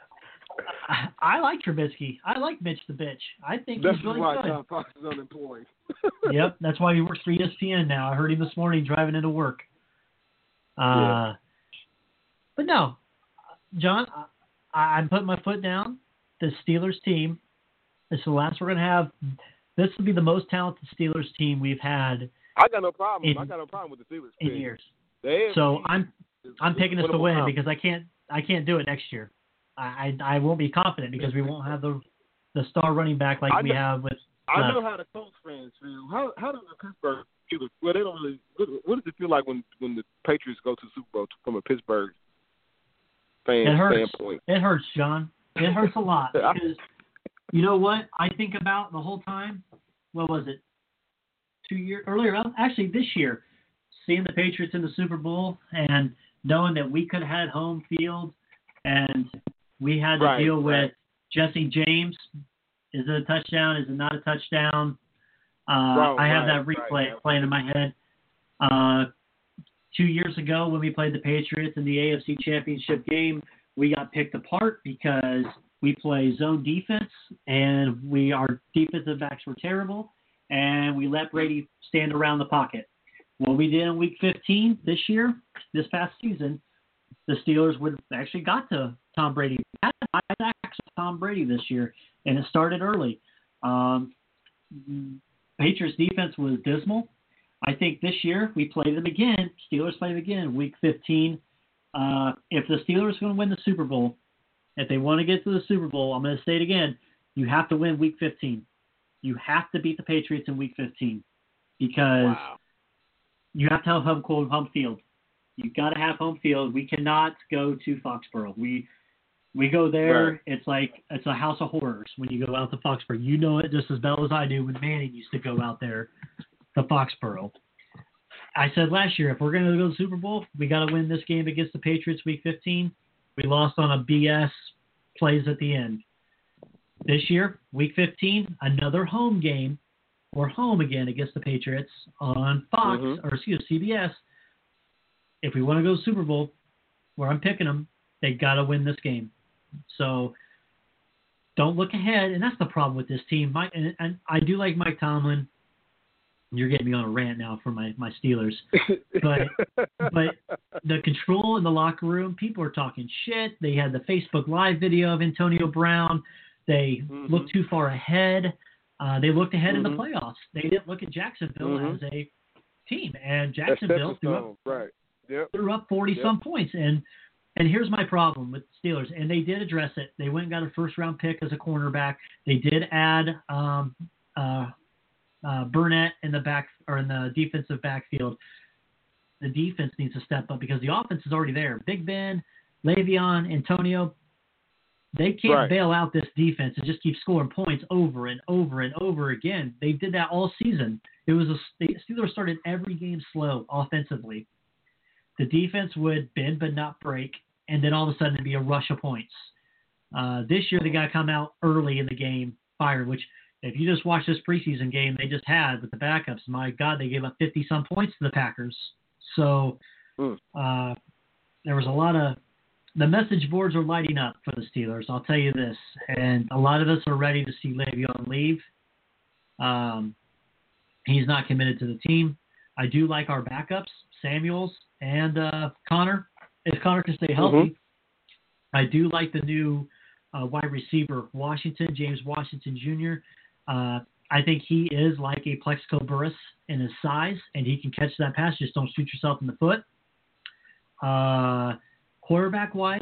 I, I like Trubisky. I like Mitch the Bitch. I think that's he's really why good. Sean Fox is unemployed. Yep, that's why he works for E S P N now. I heard him this morning driving into work. Uh, yeah. But no, John, I, I'm putting my foot down. The Steelers team, this is the last we're going to have. This will be the most talented Steelers team we've had. I got no problem. In, I got no problem with the Steelers in team. years. They so I'm I'm picking us to win time. because I can't I can't do it next year. I, I I won't be confident because we won't have the the star running back like I we know, have with. I uh, know how the Colts fans feel. How how does the Pittsburgh Steelers? Well, they don't really. What, what does it feel like when, when the Patriots go to the Super Bowl from a Pittsburgh fan it hurts. standpoint? It hurts, John. It hurts a lot because you know what I think about the whole time. What was it? Two years earlier, actually this year, seeing the Patriots in the Super Bowl and knowing that we could have had home field and we had to right, deal right. with Jesse James. Is it a touchdown? Is it not a touchdown? Uh, Bro, I have right, that replay right, yeah. playing in my head. Uh, two years ago when we played the Patriots in the A F C Championship game, we got picked apart because we play zone defense and we our defensive backs were terrible. And we let Brady stand around the pocket. What we did in Week fifteen this year, this past season, the Steelers would actually got to Tom Brady. Had five sacks with Tom Brady this year, and it started early. Um, Patriots defense was dismal. I think this year we played them again. Steelers played them again Week fifteen. Uh, if the Steelers are going to win the Super Bowl, if they want to get to the Super Bowl, I'm going to say it again, you have to win Week fifteen. You have to beat the Patriots in Week fifteen because wow. you have to have home cold home field. You've got to have home field. We cannot go to Foxborough. We we go there. Right. It's like it's a house of horrors when you go out to Foxborough. You know it just as well as I do when Manning used to go out there to Foxborough. I said last year, if we're going to go to the Super Bowl, we got to win this game against the Patriots Week fifteen. We lost on a B S plays at the end. This year, Week fifteen, another home game. We're home again against the Patriots on Fox, mm-hmm. or excuse me, C B S. If we want to go to Super Bowl, where I'm picking them, they got to win this game. So don't look ahead, and that's the problem with this team. Mike, and, and I do like Mike Tomlin. You're getting me on a rant now for my, my Steelers. But but the control in the locker room, people are talking shit. They had the Facebook Live video of Antonio Brown. They mm-hmm. looked too far ahead. Uh, they looked ahead mm-hmm. in the playoffs. They didn't look at Jacksonville mm-hmm. as a team. And Jacksonville threw up, right. yep. threw up forty-some yep. points. And and here's my problem with the Steelers. And they did address it. They went and got a first-round pick as a cornerback. They did add um, uh, uh, Burnett in the back or in the defensive backfield. The defense needs to step up because the offense is already there. Big Ben, Le'Veon, Antonio, they can't right. bail out this defense and just keep scoring points over and over and over again. They did that all season. It was a, the Steelers started every game slow offensively. The defense would bend but not break, and then all of a sudden it'd be a rush of points. Uh, this year they got to come out early in the game, fired, which if you just watch this preseason game they just had with the backups, my God, they gave up fifty-some points to the Packers. So mm. uh, there was a lot of the message boards are lighting up for the Steelers. I'll tell you this, and a lot of us are ready to see Le'Veon leave. Um, he's not committed to the team. I do like our backups, Samuels and uh, Connor. If Connor can stay healthy, mm-hmm. I do like the new uh, wide receiver, Washington, James Washington Junior Uh, I think he is like a Plexico Burress in his size, and he can catch that pass. Just don't shoot yourself in the foot. Uh, quarterback-wise,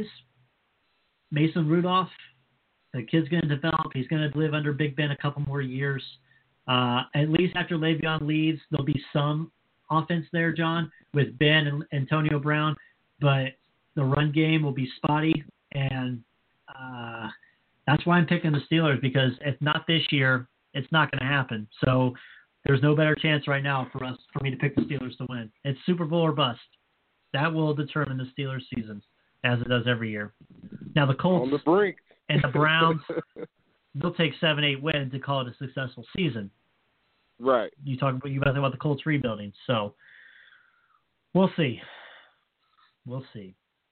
Mason Rudolph, the kid's going to develop. He's going to live under Big Ben a couple more years. Uh, at least after Le'Veon leaves, there'll be some offense there, John, with Ben and Antonio Brown, but the run game will be spotty, and uh, that's why I'm picking the Steelers, because if not this year, it's not going to happen. So there's no better chance right now for us, for me to pick the Steelers to win. It's Super Bowl or bust. That will determine the Steelers' season, as it does every year. Now the Colts on the brink. and the Browns, they'll take seven, eight wins to call it a successful season. Right. You talk about you about about the Colts rebuilding, so we'll see. We'll see.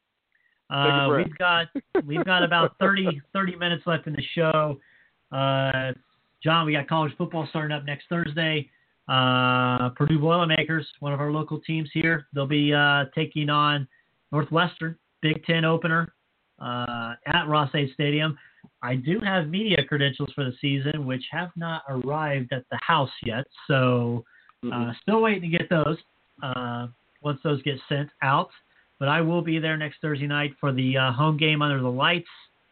Uh, we've got we've got about thirty, thirty minutes left in the show. Uh, John, we got college football starting up next Thursday. Uh, Purdue Boilermakers, one of our local teams here, they'll be uh, taking on Northwestern, Big Ten opener uh, at Ross-Ade Stadium. I do have media credentials for the season, which have not arrived at the house yet, so uh, mm-hmm. still waiting to get those uh, once those get sent out. But I will be there next Thursday night for the uh, home game under the lights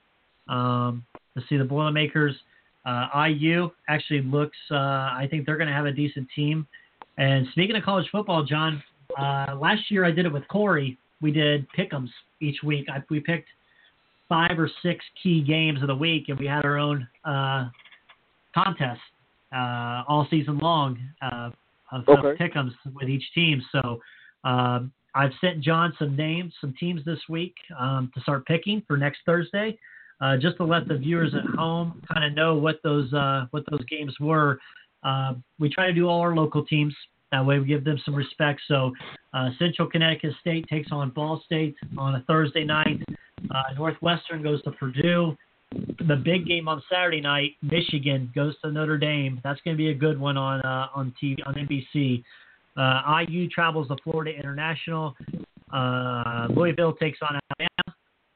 um, to see the Boilermakers. Uh, I U actually looks, uh, I think they're going to have a decent team. And speaking of college football, John, uh, last year I did it with Corey. We did pick-ems each week. I, we picked five or six key games of the week, and we had our own uh, contest uh, all season long uh, of, okay. of pick-ems with each team. So um, I've sent John some names, some teams this week um, to start picking for next Thursday. Uh, just to let the viewers at home kind of know what those uh, what those games were. Uh, we try to do all our local teams. That way we give them some respect. So uh, Central Connecticut State takes on Ball State on a Thursday night. Uh, Northwestern goes to Purdue. The big game on Saturday night, Michigan goes to Notre Dame. That's going to be a good one on uh, on T V on N B C. Uh, I U travels to Florida International. Uh, Louisville takes on Alabama.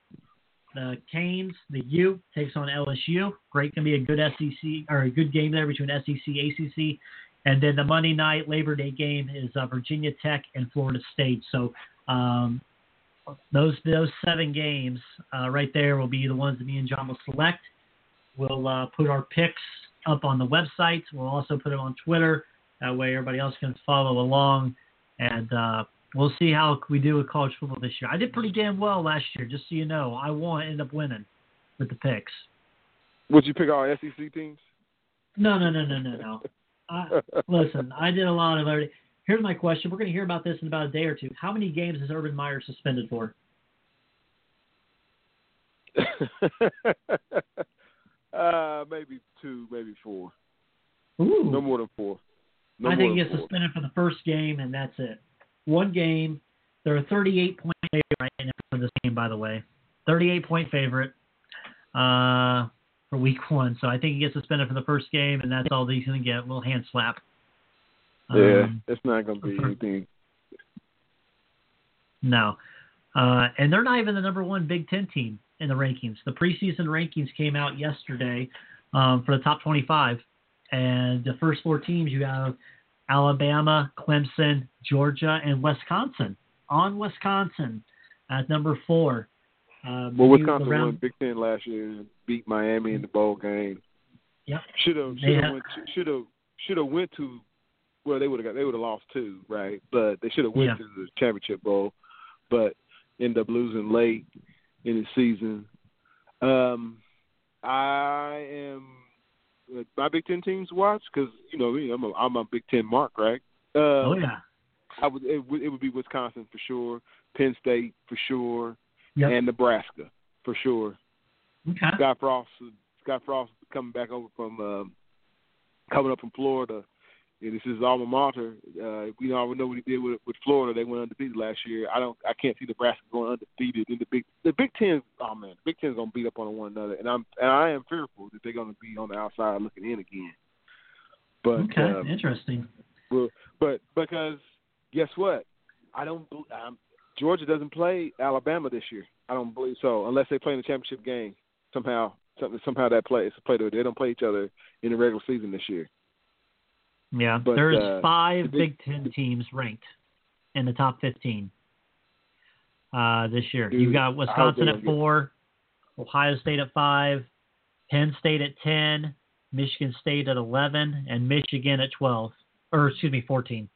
The Canes, the U, takes on L S U. Great, can be a good S E C or a good game there between S E C, A C C, and then the Monday night Labor Day game is uh, Virginia Tech and Florida State. So um, those those seven games uh, right there will be the ones that me and John will select. We'll uh, put our picks up on the website. We'll also put them on Twitter. That way, everybody else can follow along, and uh, we'll see how we do with college football this year. I did pretty damn well last year, just so you know. I won, ended up winning with the picks. Would you pick all S E C teams? No, no, no, no, no, no. I, listen, I did a lot of already. Here's my question. We're going to hear about this in about a day or two. How many games is Urban Meyer suspended for? uh, maybe two, maybe four. Ooh. No more than four. No I think he gets four. suspended for the first game, and that's it. One game. They're a thirty-eight point favorite right now for this game, by the way. thirty-eight point favorite uh, for week one. So I think he gets suspended for the first game, and that's all he's going to get, a little hand slap. Yeah, um, it's not going to be anything. No. Uh, and they're not even the number one Big Ten team in the rankings. The preseason rankings came out yesterday um, for the top twenty-five. And the first four teams, you have Alabama, Clemson, Georgia, and Wisconsin. On Wisconsin at number four. Uh, well, Wisconsin round... won Big Ten last year and beat Miami in the bowl game. Yep. Should have should have went should have should have went to well they would have got they would have lost two, right? But they should have went yeah. to the championship bowl, but ended up losing late in the season. Um, I am. My Big Ten teams to watch because you know I'm a, I'm a Big Ten mark, right? Uh, oh yeah. I would it, would it would be Wisconsin for sure, Penn State for sure, yep. and Nebraska for sure. Okay. Scott Frost, Scott Frost coming back over from um, coming up from Florida And this is his alma mater. Uh, we already know what he did with, with Florida. They went undefeated last year. I don't. I can't see Nebraska going undefeated in the Big. The Big Ten. Oh man, the Big Ten's gonna beat up on one another, and I'm and I am fearful that they're gonna be on the outside looking in again. But okay, um, interesting. Well, but because guess what? I don't. Um, Georgia doesn't play Alabama this year. I don't believe so, unless they play in the championship game somehow. Something somehow that play. It's a play. They don't play each other in the regular season this year. Yeah, but, there's uh, five Big, Big Ten teams ranked in the top fifteen uh, this year. Dude, You've got Wisconsin at four, Ohio State at five, Penn State at ten, Michigan State at eleven, and Michigan at twelve. Or excuse me, fourteen.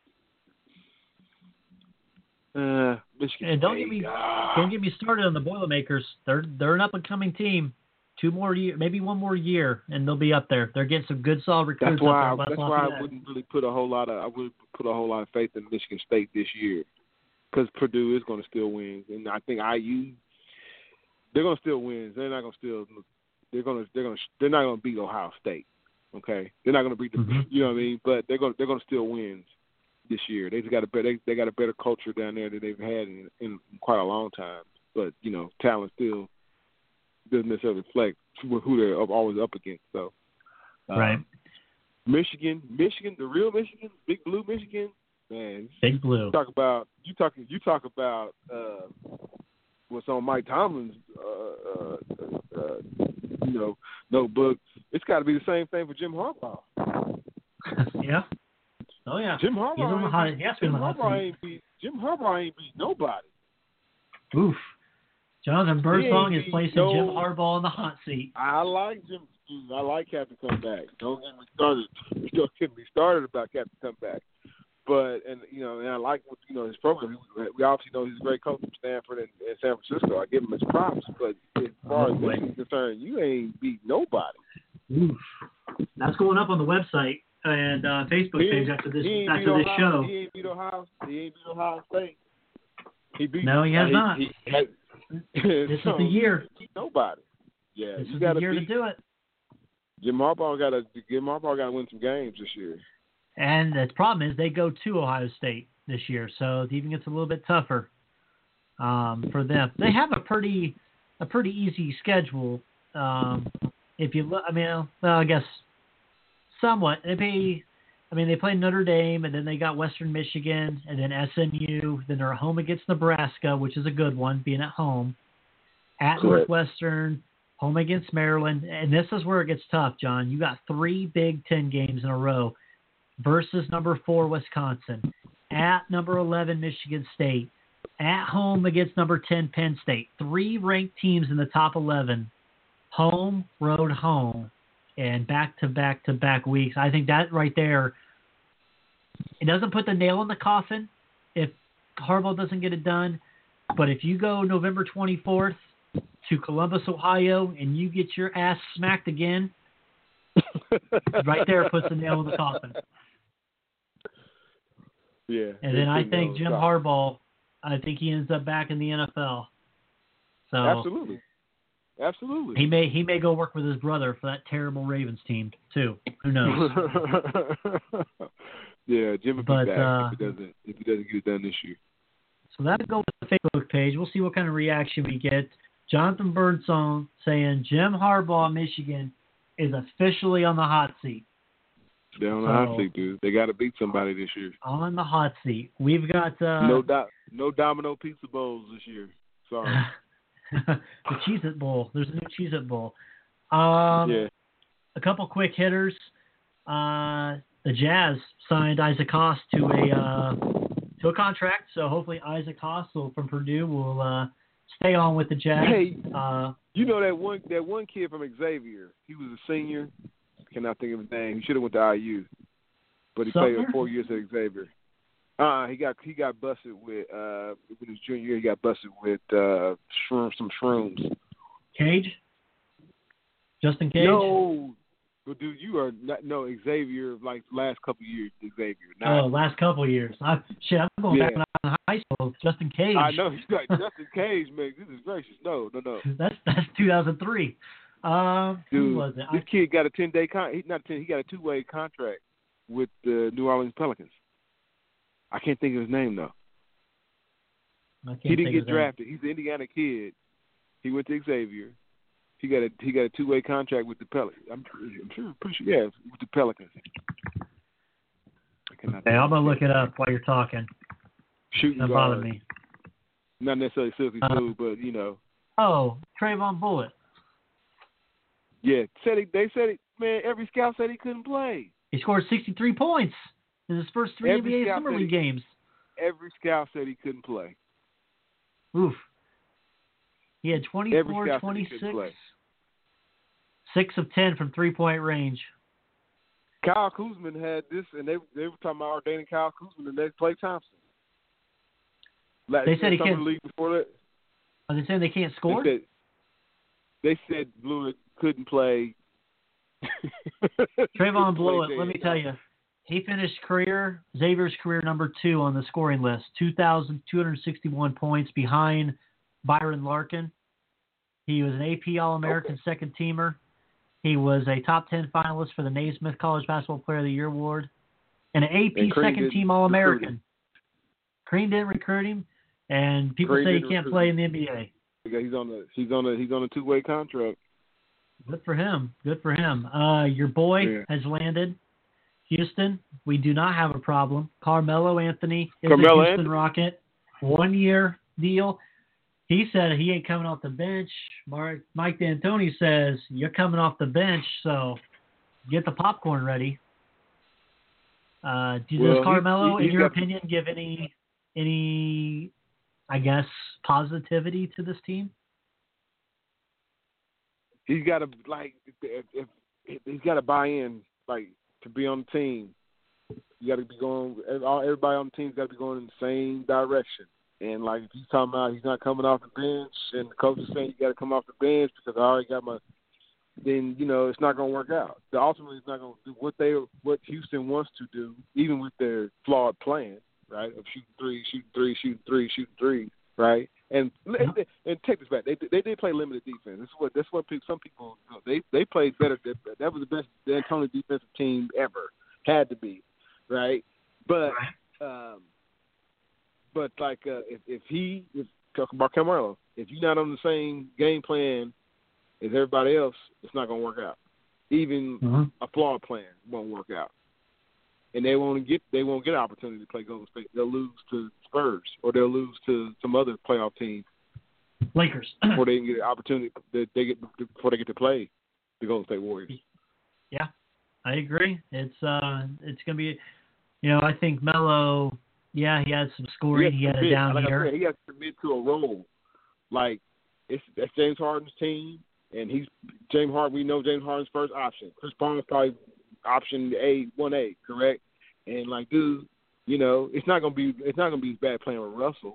Uh, Michigan and don't State. get me Ah. don't get me started on the Boilermakers. They're they're an up and coming team. Two more year, maybe one more year, and they'll be up there. They're getting some good solid recruits. That's why. Up there. That's why I wouldn't really put a whole lot of. I would put a whole lot of faith in Michigan State this year, because Purdue is going to still win, and I think I U. They're going to still win. They're not going to still. They're going to. They're going to. They're not going to beat Ohio State. Okay, they're not going to beat the. Mm-hmm. You know what I mean? But they're going. They're going to still win this year. They just got a better. They, they got a better culture down there than they've had in, in quite a long time. But you know, talent still doesn't necessarily reflect who they're always up against. So, um, right. Michigan, Michigan, the real Michigan, Big Blue Michigan, man. Big Blue. You talk about you talk you talk about uh, what's on Mike Tomlin's uh, uh, uh, you know notebook. It's got to be the same thing for Jim Harbaugh. yeah. Oh yeah. Jim Harbaugh. Ain't hot, beat, Jim Harbaugh ain't beat. Jim Harbaugh ain't beat nobody. Oof. Jonathan Birdsong is placing no, Jim Harbaugh in the hot seat. I like Jim. I like Captain Comeback. Don't get me started. Don't get me started about Captain Comeback. But and you know, and I like what you know his program. We obviously know he's a great coach from Stanford and, and San Francisco. I give him his props. But as far oh, as Michigan's concerned, you ain't beat nobody. Oof. That's going up on the website and uh, Facebook he page after this Ohio, after this show. He ain't beat Ohio. He ain't beat Ohio State. He beat. No, he has uh, not. He, he, this so, is the year. Nobody. Yeah, this you is got the year beat. to do it. Jim Harbaugh got to. Jim Harbaugh got to win some games this year. And the problem is they go to Ohio State this year, so it even gets a little bit tougher um, for them. They have a pretty a pretty easy schedule. Um, if you look, I mean, well, I guess somewhat. They play. I mean, they play Notre Dame, and then they got Western Michigan, and then S M U. Then they're home against Nebraska, which is a good one, being at home. At Correct. Northwestern, home against Maryland. And this is where it gets tough, John. You got three Big Ten games in a row versus number four, Wisconsin. At number eleven, Michigan State. At home against number ten, Penn State. Three ranked teams in the top eleven. Home, road, home. And back-to-back-to-back weeks. I think that right there, it doesn't put the nail in the coffin if Harbaugh doesn't get it done. But if you go November twenty-fourth to Columbus, Ohio, and you get your ass smacked again, right there puts the nail in the coffin. Yeah. And then I think Jim Harbaugh, I think he ends up back in the N F L. So Absolutely. Absolutely. He may he may go work with his brother for that terrible Ravens team too. Who knows? yeah, Jim will be but, back uh, if he doesn't if he doesn't get it done this year. So that'll go to the Facebook page. We'll see what kind of reaction we get. Jonathan Birdsong saying Jim Harbaugh, Michigan, is officially on the hot seat. They're on the so, hot seat, dude. They got to beat somebody this year. On the hot seat. We've got uh, no do- no Domino Pizza Bowls this year. Sorry. the Cheez-It Bowl. There's a new Cheez-It Bowl. Um, yeah. A couple quick hitters. Uh, the Jazz signed Isaac Haas to a uh, to a contract, so hopefully Isaac Haas will, from Purdue will uh, stay on with the Jazz. Hey, uh, you know that one that one kid from Xavier. He was a senior. Cannot think of his name. He should have went to I U, but he Sumner? played four years at Xavier. Uh, he got he got busted with uh when he was junior year. He got busted with uh shroom, some shrooms. Cage? Justin Cage? No, but dude, you are not no Xavier. Like last couple of years, Xavier. Not, Oh, last couple of years. I, shit, I'm going Yeah. back when I was in high school. Justin Cage. I know he's got Justin Cage, man. This is gracious. No, no, no. That's that's two thousand three. Um, Dude, who was it? this I, kid got a ten day con. He not ten. He got a two way contract with the New Orleans Pelicans. I can't think of his name though. I can't he didn't think get drafted. He's an Indiana kid. He went to Xavier. He got a he got a two way contract with the Pelicans. I'm, I'm sure, pretty sure, yeah, with the Pelicans. Hey, I'm gonna look it up while you're talking. Shooting Don't guard. bother me. Not necessarily Silky Uh, Smooth, but you know. Oh, Trayvon Bullitt. Yeah, said he, they said it. Man, every scout said he couldn't play. He scored sixty-three points in his first three Every N B A scout Summer said League he- games. Every scout said he couldn't play. Oof. He had Every twenty-four, scout said he twenty-six, couldn't play. six of ten from three-point range. Kyle Kuzma had this, and they they were talking about ordaining Kyle Kuzma the next Klay Thompson. Like, They said he summer can't- league before that. Are they saying they can't score? They said, they said Blewett couldn't play. Trayvon Blewett, play let me Jay. tell you, he finished career Xavier's career number two on the scoring list, two thousand two hundred sixty-one points behind Byron Larkin. He was an A P All-American Okay. second teamer. He was a top ten finalist for the Naismith College Basketball Player of the Year award, and an A P And Crean second team didn't All-American. recruit Crean didn't recruit him, and people Crean say he didn't can't recruit play him. in the N B A. Yeah, he's on a he's on a he's on a two way contract. Good for him. Good for him. Uh, your boy Yeah. has landed. Houston, we do not have a problem. Carmelo Anthony is Carmelo a Houston Anthony. Rocket. One year deal. He said he ain't coming off the bench. Mark, Mike D'Antoni says you're coming off the bench, so get the popcorn ready. Uh, do, Well, does he- Carmelo, he- in he's your got- opinion, give any any, I guess, positivity to this team? He's got to like if, if, if he's got to buy in like to be on the team. You got to be going. Everybody on the team's got to be going in the same direction. And like if he's talking about he's not coming off the bench, and the coach is saying you got to come off the bench because I already got my, then you know it's not going to work out. The ultimately it's not going to do what they what Houston wants to do, even with their flawed plan, right? Of shooting three, shooting three, shooting three, shooting three, right? And Yeah. and take this back. They they did play limited defense. This is what that's what people, some people you know, they they played better. That was the best D'Antoni defensive team ever. Had to be, right? But um, but like uh, if if he if talking about Carmelo, if you're not on the same game plan as everybody else, it's not gonna work out. Even Mm-hmm. a flawed plan won't work out. And they won't get they won't get an opportunity to play Golden State. They'll lose to Spurs or they'll lose to some other playoff team Lakers. before they can get an opportunity that they get before they get to play the Golden State Warriors. Yeah, I agree. It's uh, it's gonna be, you know, I think Melo. Yeah, he had some scoring. He, has had to a commit. down like year. I said, he has to commit to a role. Like it's that's James Harden's team, and he's James Harden. We know James Harden's first option. Chris Paul's probably option A, one A, correct? And like, dude, you know, it's not gonna be it's not gonna be bad playing with Russell.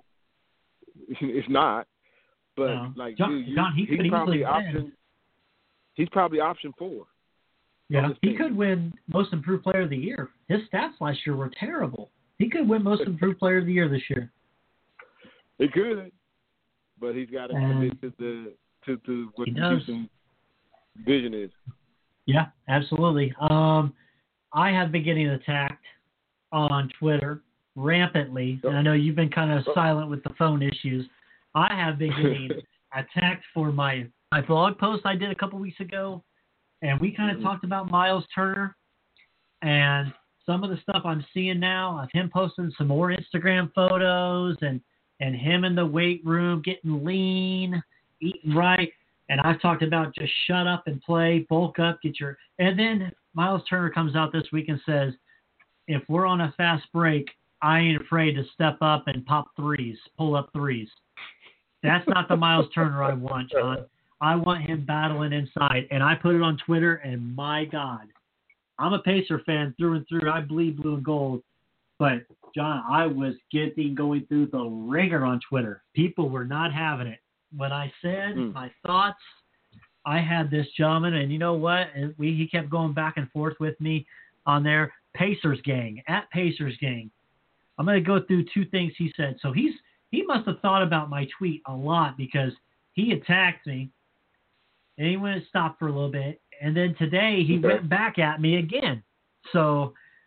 It's not. But No. like, John- dude, you, John, he could he's probably easily option. win. He's probably option four. Yeah, this he team. could win Most Improved Player of the Year. His stats last year were terrible. He could win Most Improved Player of the Year this year. He could, but he's got to And commit to the to, to what he the does. Houston vision is. Yeah, absolutely. Um, I have been getting attacked on Twitter rampantly, and I know you've been kind of silent with the phone issues. I have been getting attacked for my, my blog post I did a couple weeks ago, and we kind of Mm-hmm. talked about Miles Turner and some of the stuff I'm seeing now of him posting some more Instagram photos and, and him in the weight room getting lean, eating right. And I've talked about just shut up and play, bulk up, get your – and then Miles Turner comes out this week and says, if we're on a fast break, I ain't afraid to step up and pop threes, pull up threes. That's not the Miles Turner I want, John. I want him battling inside. And I put it on Twitter, and my God, I'm a Pacer fan through and through. I bleed blue and gold. But, John, I was getting going through the ringer on Twitter. People were not having it. When I said Mm. my thoughts, I had this gentleman, and you know what? And we, he kept going back and forth with me on there. Pacers gang, at Pacers gang. I'm going to go through two things he said. So he's he must have thought about my tweet a lot because he attacked me, and he went and stopped for a little bit. And then today he Okay. went back at me again. So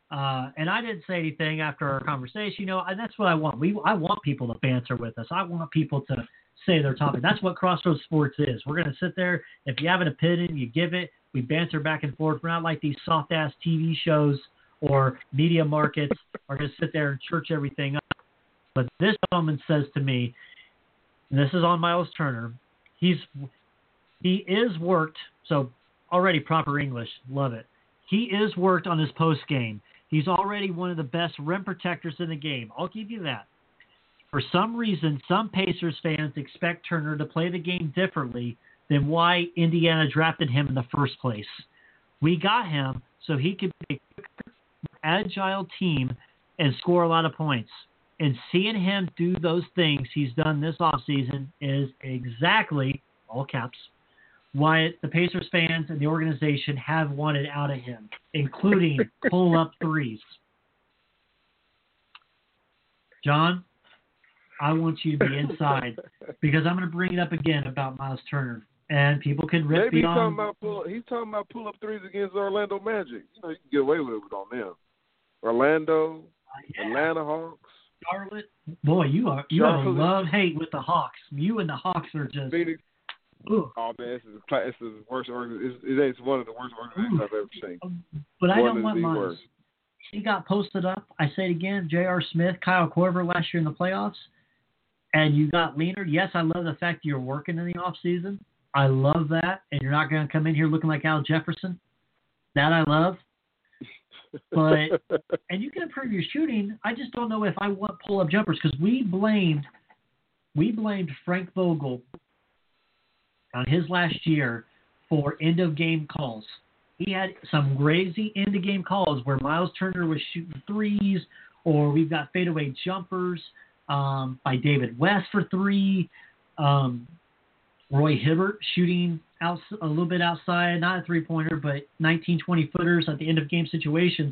Uh, and I didn't say anything after our conversation. You know, and that's what I want. We I want people to banter with us. I want people to say their topic. That's what Crossroads Sports is. We're going to sit there. If you have an opinion, you give it. We banter back and forth. We're not like these soft-ass T V shows or media markets are going to sit there and church everything up. But this gentleman says to me, and this is on Miles Turner, he's he is worked, so already proper English, love it. He is worked on his post game. He's already one of the best rim protectors in the game. I'll give you that. For some reason, some Pacers fans expect Turner to play the game differently than why Indiana drafted him in the first place. We got him so he could be a quicker, agile team and score a lot of points. And seeing him do those things he's done this offseason is exactly, all caps, why the Pacers fans and the organization have wanted out of him, including pull-up threes. John, I want you to be inside because I'm going to bring it up again about Miles Turner. And people can rip Maybe beyond. He's talking about pull, he's talking about pull-up threes against Orlando Magic. You know, you can get away with it on them. Orlando, uh, yeah. Atlanta Hawks. Charlotte. Boy, you are you Charlotte. Have a love-hate with the Hawks. You and the Hawks are just... Phoenix. Ooh. Oh man, this is this is the worst organization. It's, it's one of the worst organizations Ooh. I've ever seen. But one I don't want Miles. He got posted up. I say it again. J R. Smith, Kyle Korver last year in the playoffs, and you got leaner. Yes, I love the fact that you're working in the off season. I love that, and you're not going to come in here looking like Al Jefferson. That I love. But and you can improve your shooting. I just don't know if I want pull up jumpers because we blamed we blamed Frank Vogel on his last year for end-of-game calls. He had some crazy end-of-game calls where Miles Turner was shooting threes, or we've got fadeaway jumpers um, by David West for three, um, Roy Hibbert shooting out, a little bit outside, not a three-pointer, but nineteen, twenty-footers at the end-of-game situations.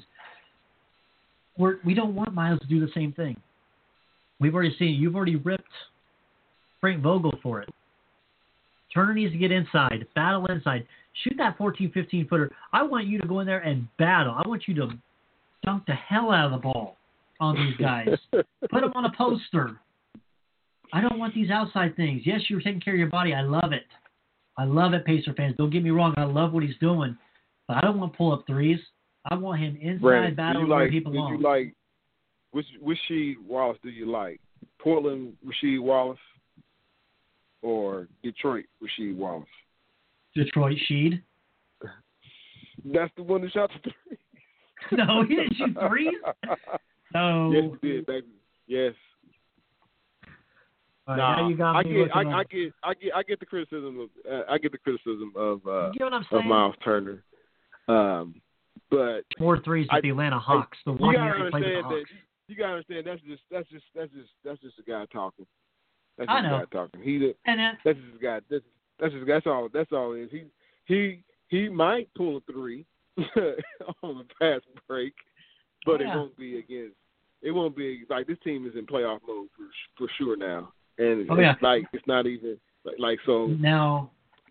We're, we don't want Miles to do the same thing. We've already seen it. You've already ripped Frank Vogel for it. Turner needs to get inside, battle inside, shoot that fourteen, fifteen-footer. I want you to go in there and battle. I want you to dunk the hell out of the ball on these guys. Put them on a poster. I don't want these outside things. Yes, you're taking care of your body. I love it. I love it, Pacer fans. Don't get me wrong. I love what he's doing. But I don't want pull-up threes. I want him inside Brandon, battling like, where he belongs. Do you like, which, which Rasheed Wallace do you like? Portland Rasheed Wallace or Detroit Rasheed Wallace? Detroit Sheed. That's the one that shot the three. No, he didn't shoot threes. No. Yes, he did, baby. Yes. Right, nah, now you got I me get, I, up. I get, I get, I get the criticism of, uh, I get the criticism of, uh, you know what I'm of saying? Miles Turner. Um, but four threes with I, the Atlanta Hawks. I, the one you year gotta he played with the understand that. Hawks. You, you gotta understand that's just, that's just, that's just, that's just a guy talking. That's I just know. a guy talking. He, and then, that's just a guy. That's, that's just, that's all. That's all it is. He, he, he might pull a three on the fast break, but yeah. it won't be against. It won't be like this team is in playoff mode for for sure now. And oh, it's yeah. like it's not even like, like so. Now,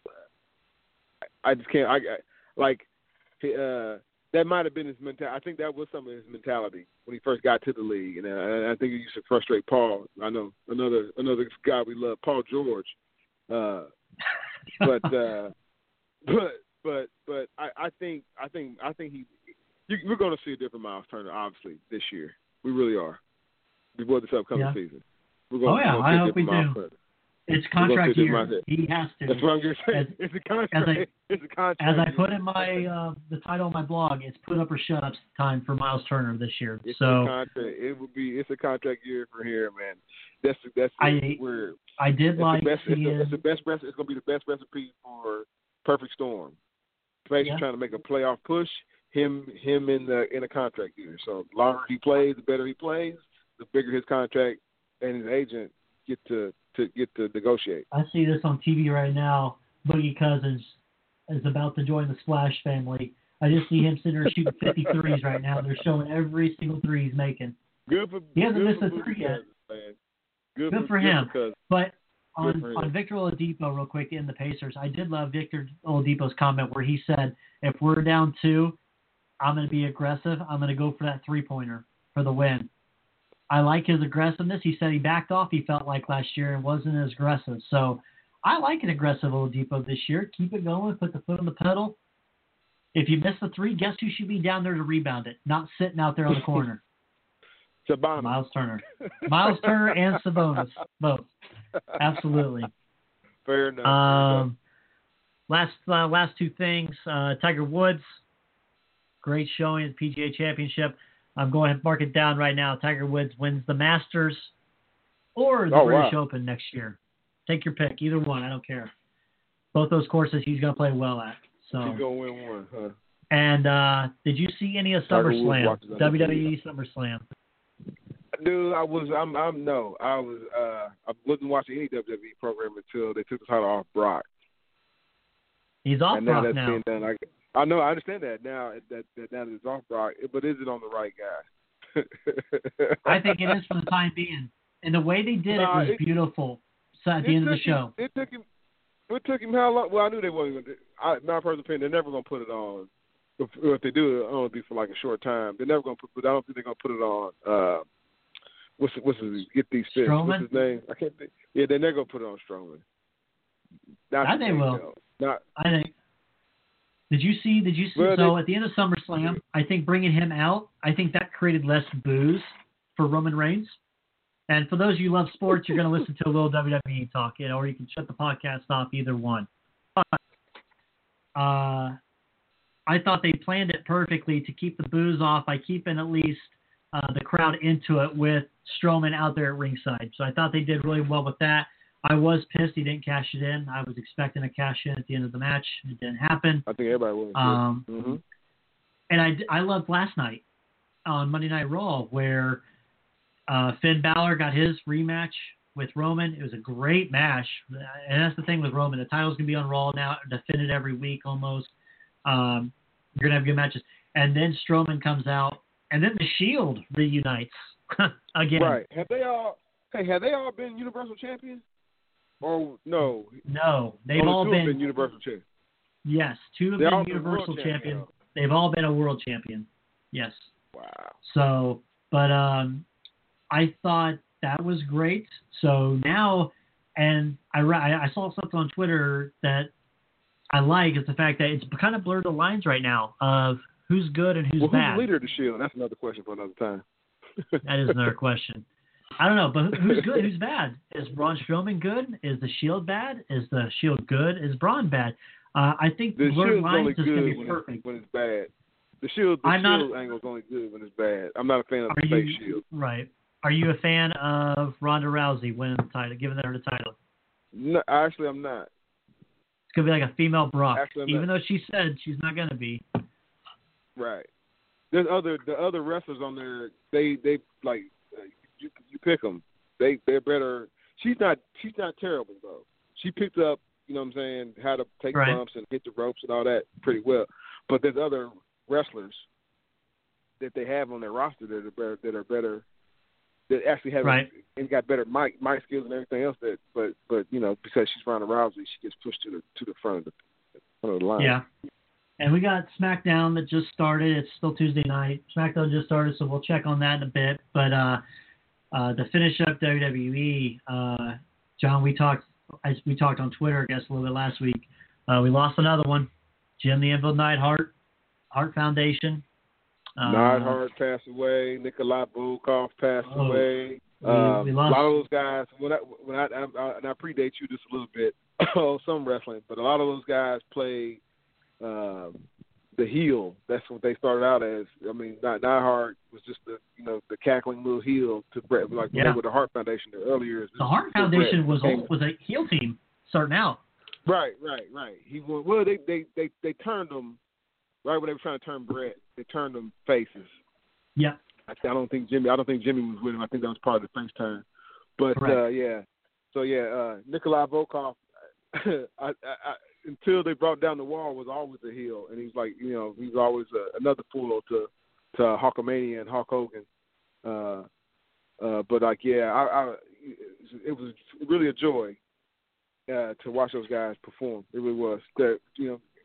I just can't. I, I like uh, that might have been his mentality. I think that was some of his mentality when he first got to the league, and I, I think it used to frustrate Paul. I know another another guy we love, Paul George. Uh, but uh, but but but I, I think I think I think he. You, we're going to see a different Miles Turner, obviously, this year. We really are. Before this upcoming yeah. season. We're going, oh, yeah, we're going to I hope we do. Turner. It's contract year. He has to. That's what I'm going to say. As, it's a contract. As I, it's a contract. As I put in my uh, the title of my blog, it's put up or shut up time for Miles Turner this year. It's so a contract. It would be. It's a contract year for here, man. That's that's I where I did like the best, seeing, it's, the, it's the best recipe. It's going to be the best recipe for perfect storm. Pacers yeah. trying to make a playoff push. Him him in the in a contract year. So the longer he plays, the better he plays, the bigger his contract and his agent get to, to get to negotiate. I see this on T V right now. Boogie Cousins is about to join the Splash family. I just see him sitting there shooting fifty threes right now. They're showing every single three he's making. Good for he hasn't good missed for a three yet. Man. Good, good for, for good him. For but on for on Victor Oladipo, real quick, in the Pacers, I did love Victor Oladipo's comment where he said, "If we're down two, I'm going to be aggressive. I'm going to go for that three-pointer for the win. I like his aggressiveness. He said he backed off, he felt like last year, and wasn't as aggressive. So I like an aggressive Oladipo this year. Keep it going. Put the foot on the pedal. If you miss the three, guess who should be down there to rebound it, not sitting out there on the corner? Sabonis. Miles Turner. Miles Turner and Sabonis, both. Absolutely. Fair enough. Um, last uh, last two things. Uh, Tiger Woods, great showing at the P G A Championship. I'm going to mark it down right now. Tiger Woods wins the Masters or the oh, British wow. Open next year. Take your pick, either one. I don't care. Both those courses he's going to play well at. So he's going to win one, huh? And uh, did you see any of SummerSlam? W W E SummerSlam. Dude, I was. I'm. I'm. No, I was. Uh, I wasn't watching any W W E program until they took the title off Brock. He's off and now Brock that's now. Being done. I, I know. I understand that now. That, that now that it's off Brock, but is it on the right guy? I think it is for the time being. And the way they did nah, it was it, beautiful. So at the end of the show, him, it took him. It took him how long? Well, I knew they wasn't going to. My personal opinion, they're never going to put it on. If, if they do, it'll only be for like a short time. They're never going to put. But I don't think they're going to put it on. Uh, what's what's his get these fish? Strowman? What's his name? I can't think. Yeah, they're never going to put it on Strowman. Not I think they will. Though. Not. I think. Did you see? Did you see? Well, so they, at the end of SummerSlam, I think bringing him out, I think that created less booze for Roman Reigns. And for those of you who love sports, you're going to listen to a little W W E talk, you know, or you can shut the podcast off, either one. But uh, I thought they planned it perfectly to keep the booze off by keeping at least uh, the crowd into it with Strowman out there at ringside. So I thought they did really well with that. I was pissed he didn't cash it in. I was expecting a cash in at the end of the match. It didn't happen. I think everybody was. Um, mm-hmm. And I, I loved last night on Monday Night Raw where uh, Finn Balor got his rematch with Roman. It was a great match. And that's the thing with Roman. The title's going to be on Raw now, defended every week almost. Um, you're going to have good matches. And then Strowman comes out. And then the Shield reunites again. Right. Have they all, hey, have they all been Universal Champions? Or no? No. They've Only all two been, have been Universal Champions. Yes. Two have They're been all Universal been Champion. champion. They've all been a world champion. Yes. Wow. So, but um, I thought that was great. So now, and I, I saw something on Twitter that I like is the fact that it's kind of blurred the lines right now of who's good and who's well, bad. Who's the leader of the Shield? That's another question for another time. That is another question. I don't know, but who's good? Who's bad? Is Braun Strowman good? Is the Shield bad? Is the Shield good? Is Braun bad? Uh, I think the blurred Shield's lines only is going to good be when perfect. it's, when it's bad. The Shield, the I'm Shield not, angle's only good when it's bad. I'm not a fan of are the you, fake Shield. Right. Are you a fan of Ronda Rousey winning the title, giving her the title? No, actually, I'm not. It's going to be like a female Brock, Actually, even not. though she said she's not going to be. Right. There's other the other wrestlers on there. They they like uh, you you pick them. They they're better. She's not she's not terrible though. She picked up, you know what I'm saying, how to take right. bumps and hit the ropes and all that pretty well. But there's other wrestlers that they have on their roster that are better, that are better, that actually have right. and got better mic mic skills and everything else. That but but you know because she's Ronda Rousey, she gets pushed to the to the front of the front of the line. Yeah. And we got SmackDown that just started. It's still Tuesday night. SmackDown just started, so we'll check on that in a bit. But uh, uh, to finish up W W E, uh, John, we talked as we talked on Twitter, I guess, a little bit last week. Uh, we lost another one. Jim the Anvil Neidhart, Hart Foundation. Uh, Neidhart passed away. Nikolai Volkov passed oh, away. We, um, we lost. A lot of those guys. When I when I, I, I and I predate you just a little bit. Oh, some wrestling, but a lot of those guys played. Um, the heel. That's what they started out as. I mean, Neidhart was just the you know the cackling little heel to Brett, like yeah. with the Hart Foundation. The earlier the Hart Foundation was became, a, was a heel team starting out. Right, right, right. He well, they they they they turned them right when they were trying to turn Brett. They turned them faces. Yeah. I, I don't think Jimmy. I don't think Jimmy was with him. I think that was part of the face turn. But uh, yeah, so yeah, uh, Nikolai Volkov. I, I, I until they brought down the wall, was always a heel, and he's like, you know, he's always a, another foil to to Hulkamania and Hulk Hogan. Uh, uh, but like, yeah, I, I, it was really a joy uh, to watch those guys perform. It really was. That you know,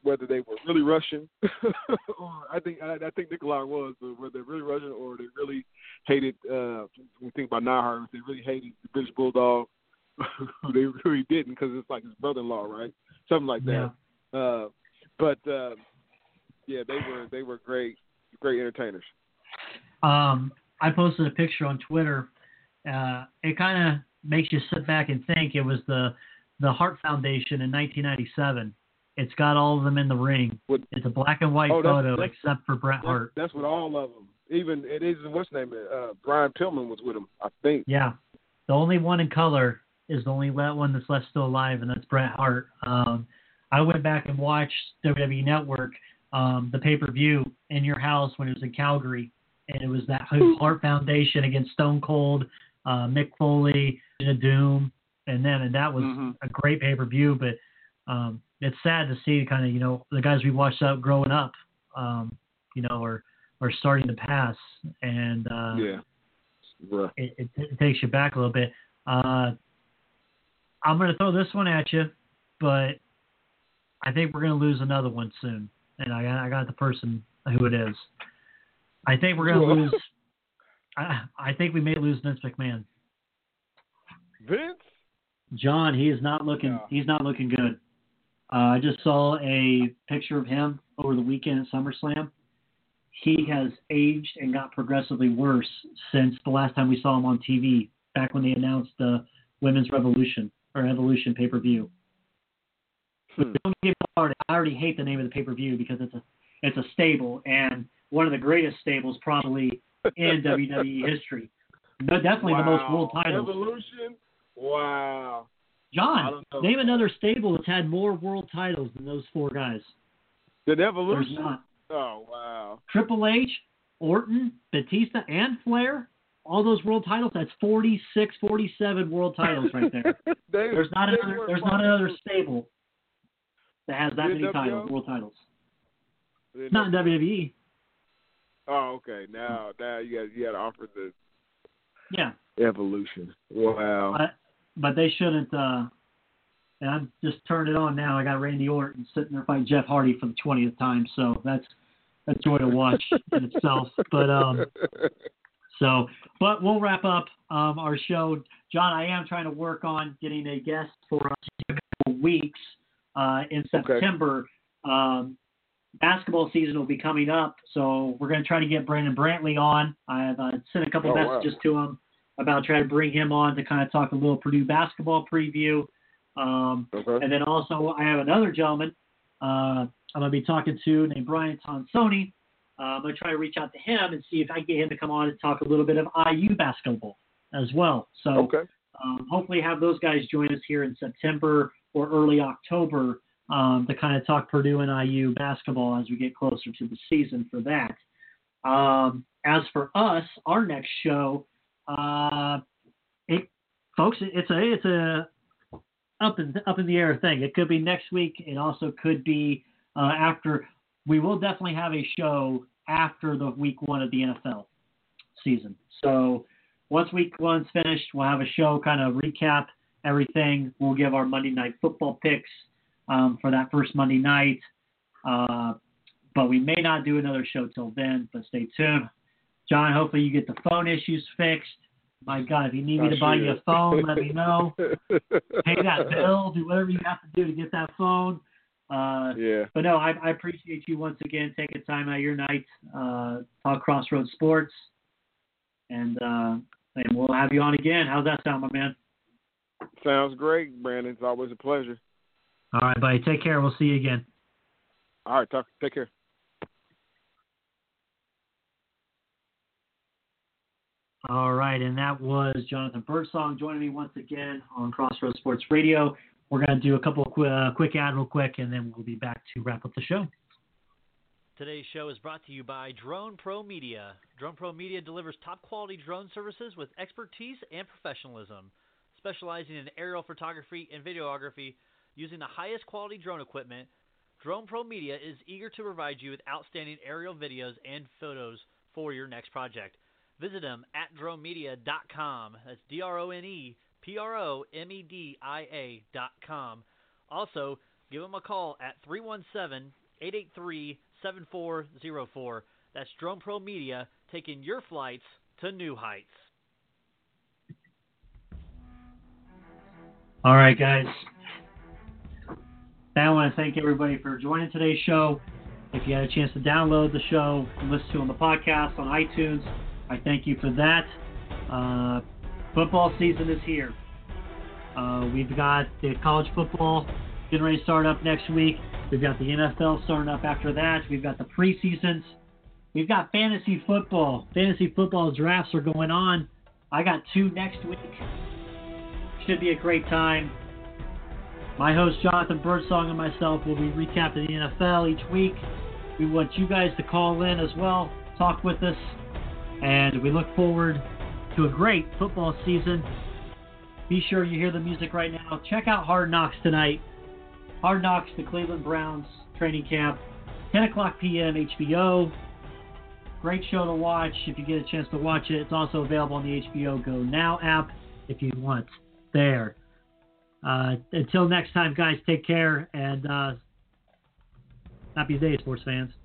whether they were really rushing, or I think I, I think Nikolai was, but whether they're really rushing or they really hated. Uh, when you think about Nyhard, they really hated the British Bulldog. They really didn't, because it's like his brother-in-law, right? Something like that. Yeah. Uh, but uh, yeah, they were they were great, great entertainers. Um, I posted a picture on Twitter. Uh, it kind of makes you sit back and think. It was the the Hart Foundation in nineteen ninety-seven. It's got all of them in the ring. What, it's a black and white oh, that's, photo, that's, except for Bret that's, Hart. That's with all of them. Even it is what's his name? Uh, Brian Pillman was with him, I think. Yeah, the only one in color is the only one that's left still alive, and that's Bret Hart. Um, I went back and watched W W E Network, um, the pay-per-view in your house when it was in Calgary, and it was that Hart Foundation against Stone Cold, uh, Mick Foley, Doom, and then and that was mm-hmm. a great pay-per-view. But um, it's sad to see kind of you know the guys we watched out growing up, um, you know, are are starting to pass, and uh, yeah, yeah. It, it, it takes you back a little bit. Uh, I'm going to throw this one at you, but I think we're going to lose another one soon. And I got, I got the person who it is. I think we're going to lose. I, I think we may lose Vince McMahon. Vince? John, he is not looking. No. He's not looking good. Uh, I just saw a picture of him over the weekend at SummerSlam. He has aged and got progressively worse since the last time we saw him on T V, back when they announced the Women's Revolution. Or Evolution pay-per-view. Hmm. Don't get me started. I already hate the name of the pay-per-view because it's a it's a stable, and one of the greatest stables probably in W W E history. But definitely wow. the most world titles. Evolution? Wow. John, name another stable that's had more world titles than those four guys. Did Evolution? There's not. Oh, wow. Triple H, Orton, Batista, and Flair? All those world titles, that's forty-six, forty-seven world titles right there. they, there's not another there's not another stable that has that many titles, world titles. Not in W W E. Oh, okay. Now now you got you got to offer the yeah. Evolution. Wow. Uh, but they shouldn't uh and I'm just turned it on now. I got Randy Orton sitting there fighting Jeff Hardy for the twentieth time, so that's a joy to watch in itself. But um So, but we'll wrap up um, our show. John, I am trying to work on getting a guest for us in a couple of weeks uh, in September. Okay. Um, basketball season will be coming up, so we're going to try to get Brandon Brantley on. I've uh, sent a couple oh, messages wow. to him about trying to bring him on to kind of talk a little Purdue basketball preview. Um, okay. And then also I have another gentleman uh, I'm going to be talking to named Brian Tonsoni. Uh, I'm going to try to reach out to him and see if I can get him to come on and talk a little bit of I U basketball as well. So okay. um, hopefully have those guys join us here in September or early October um, to kind of talk Purdue and I U basketball as we get closer to the season for that. Um, as for us, our next show, uh, it, folks, it's a it's a up in up in the air thing. It could be next week. It also could be uh, after. We will definitely have a show after the week one of the N F L season. So once week one's finished, we'll have a show kind of recap everything. We'll give our Monday night football picks um, for that first Monday night. Uh, but we may not do another show till then, but stay tuned. John, hopefully you get the phone issues fixed. My God, if you need me to buy you a phone, let me know. Pay that bill. Do whatever you have to do to get that phone. Uh, yeah. But no, I, I appreciate you once again taking time out of your night, uh, talk Crossroads Sports, and uh, and we'll have you on again. How's that sound, my man? Sounds great, Brandon. It's always a pleasure. All right, buddy. Take care. We'll see you again. All right, talk. Take care. All right, and that was Jonathan Birdsong joining me once again on Crossroads Sports Radio. We're going to do a couple of quick, uh, quick ad real quick, and then we'll be back to wrap up the show. Today's show is brought to you by Drone Pro Media. Drone Pro Media delivers top-quality drone services with expertise and professionalism. Specializing in aerial photography and videography using the highest quality drone equipment, Drone Pro Media is eager to provide you with outstanding aerial videos and photos for your next project. Visit them at drone media dot com. That's D R O N E P R O M E D I A dot com. Also, give them a call at three one seven, eight eight three, seven four zero four. That's Drone Pro Media, taking your flights to new heights. All right, guys. I want to thank everybody for joining today's show. If you had a chance to download the show and listen to it on the podcast on iTunes, I thank you for that. Uh, football season is here. Uh, we've got the college football getting ready to start up next week. We've got the N F L starting up after that. We've got the preseasons. We've got fantasy football. Fantasy football drafts are going on. I got two next week. Should be a great time. My host, Jonathan Birdsong, and myself will be recapping the N F L each week. We want you guys to call in as well, talk with us, and we look forward to a great football season. Be sure you hear the music right now. Check out Hard Knocks tonight. Hard Knocks, the Cleveland Browns training camp, ten o'clock p.m. H B O. Great show to watch if you get a chance to watch it. It's also available on the H B O Go Now app if you want. There. Uh, until next time, guys, take care, and uh, happy days, sports fans.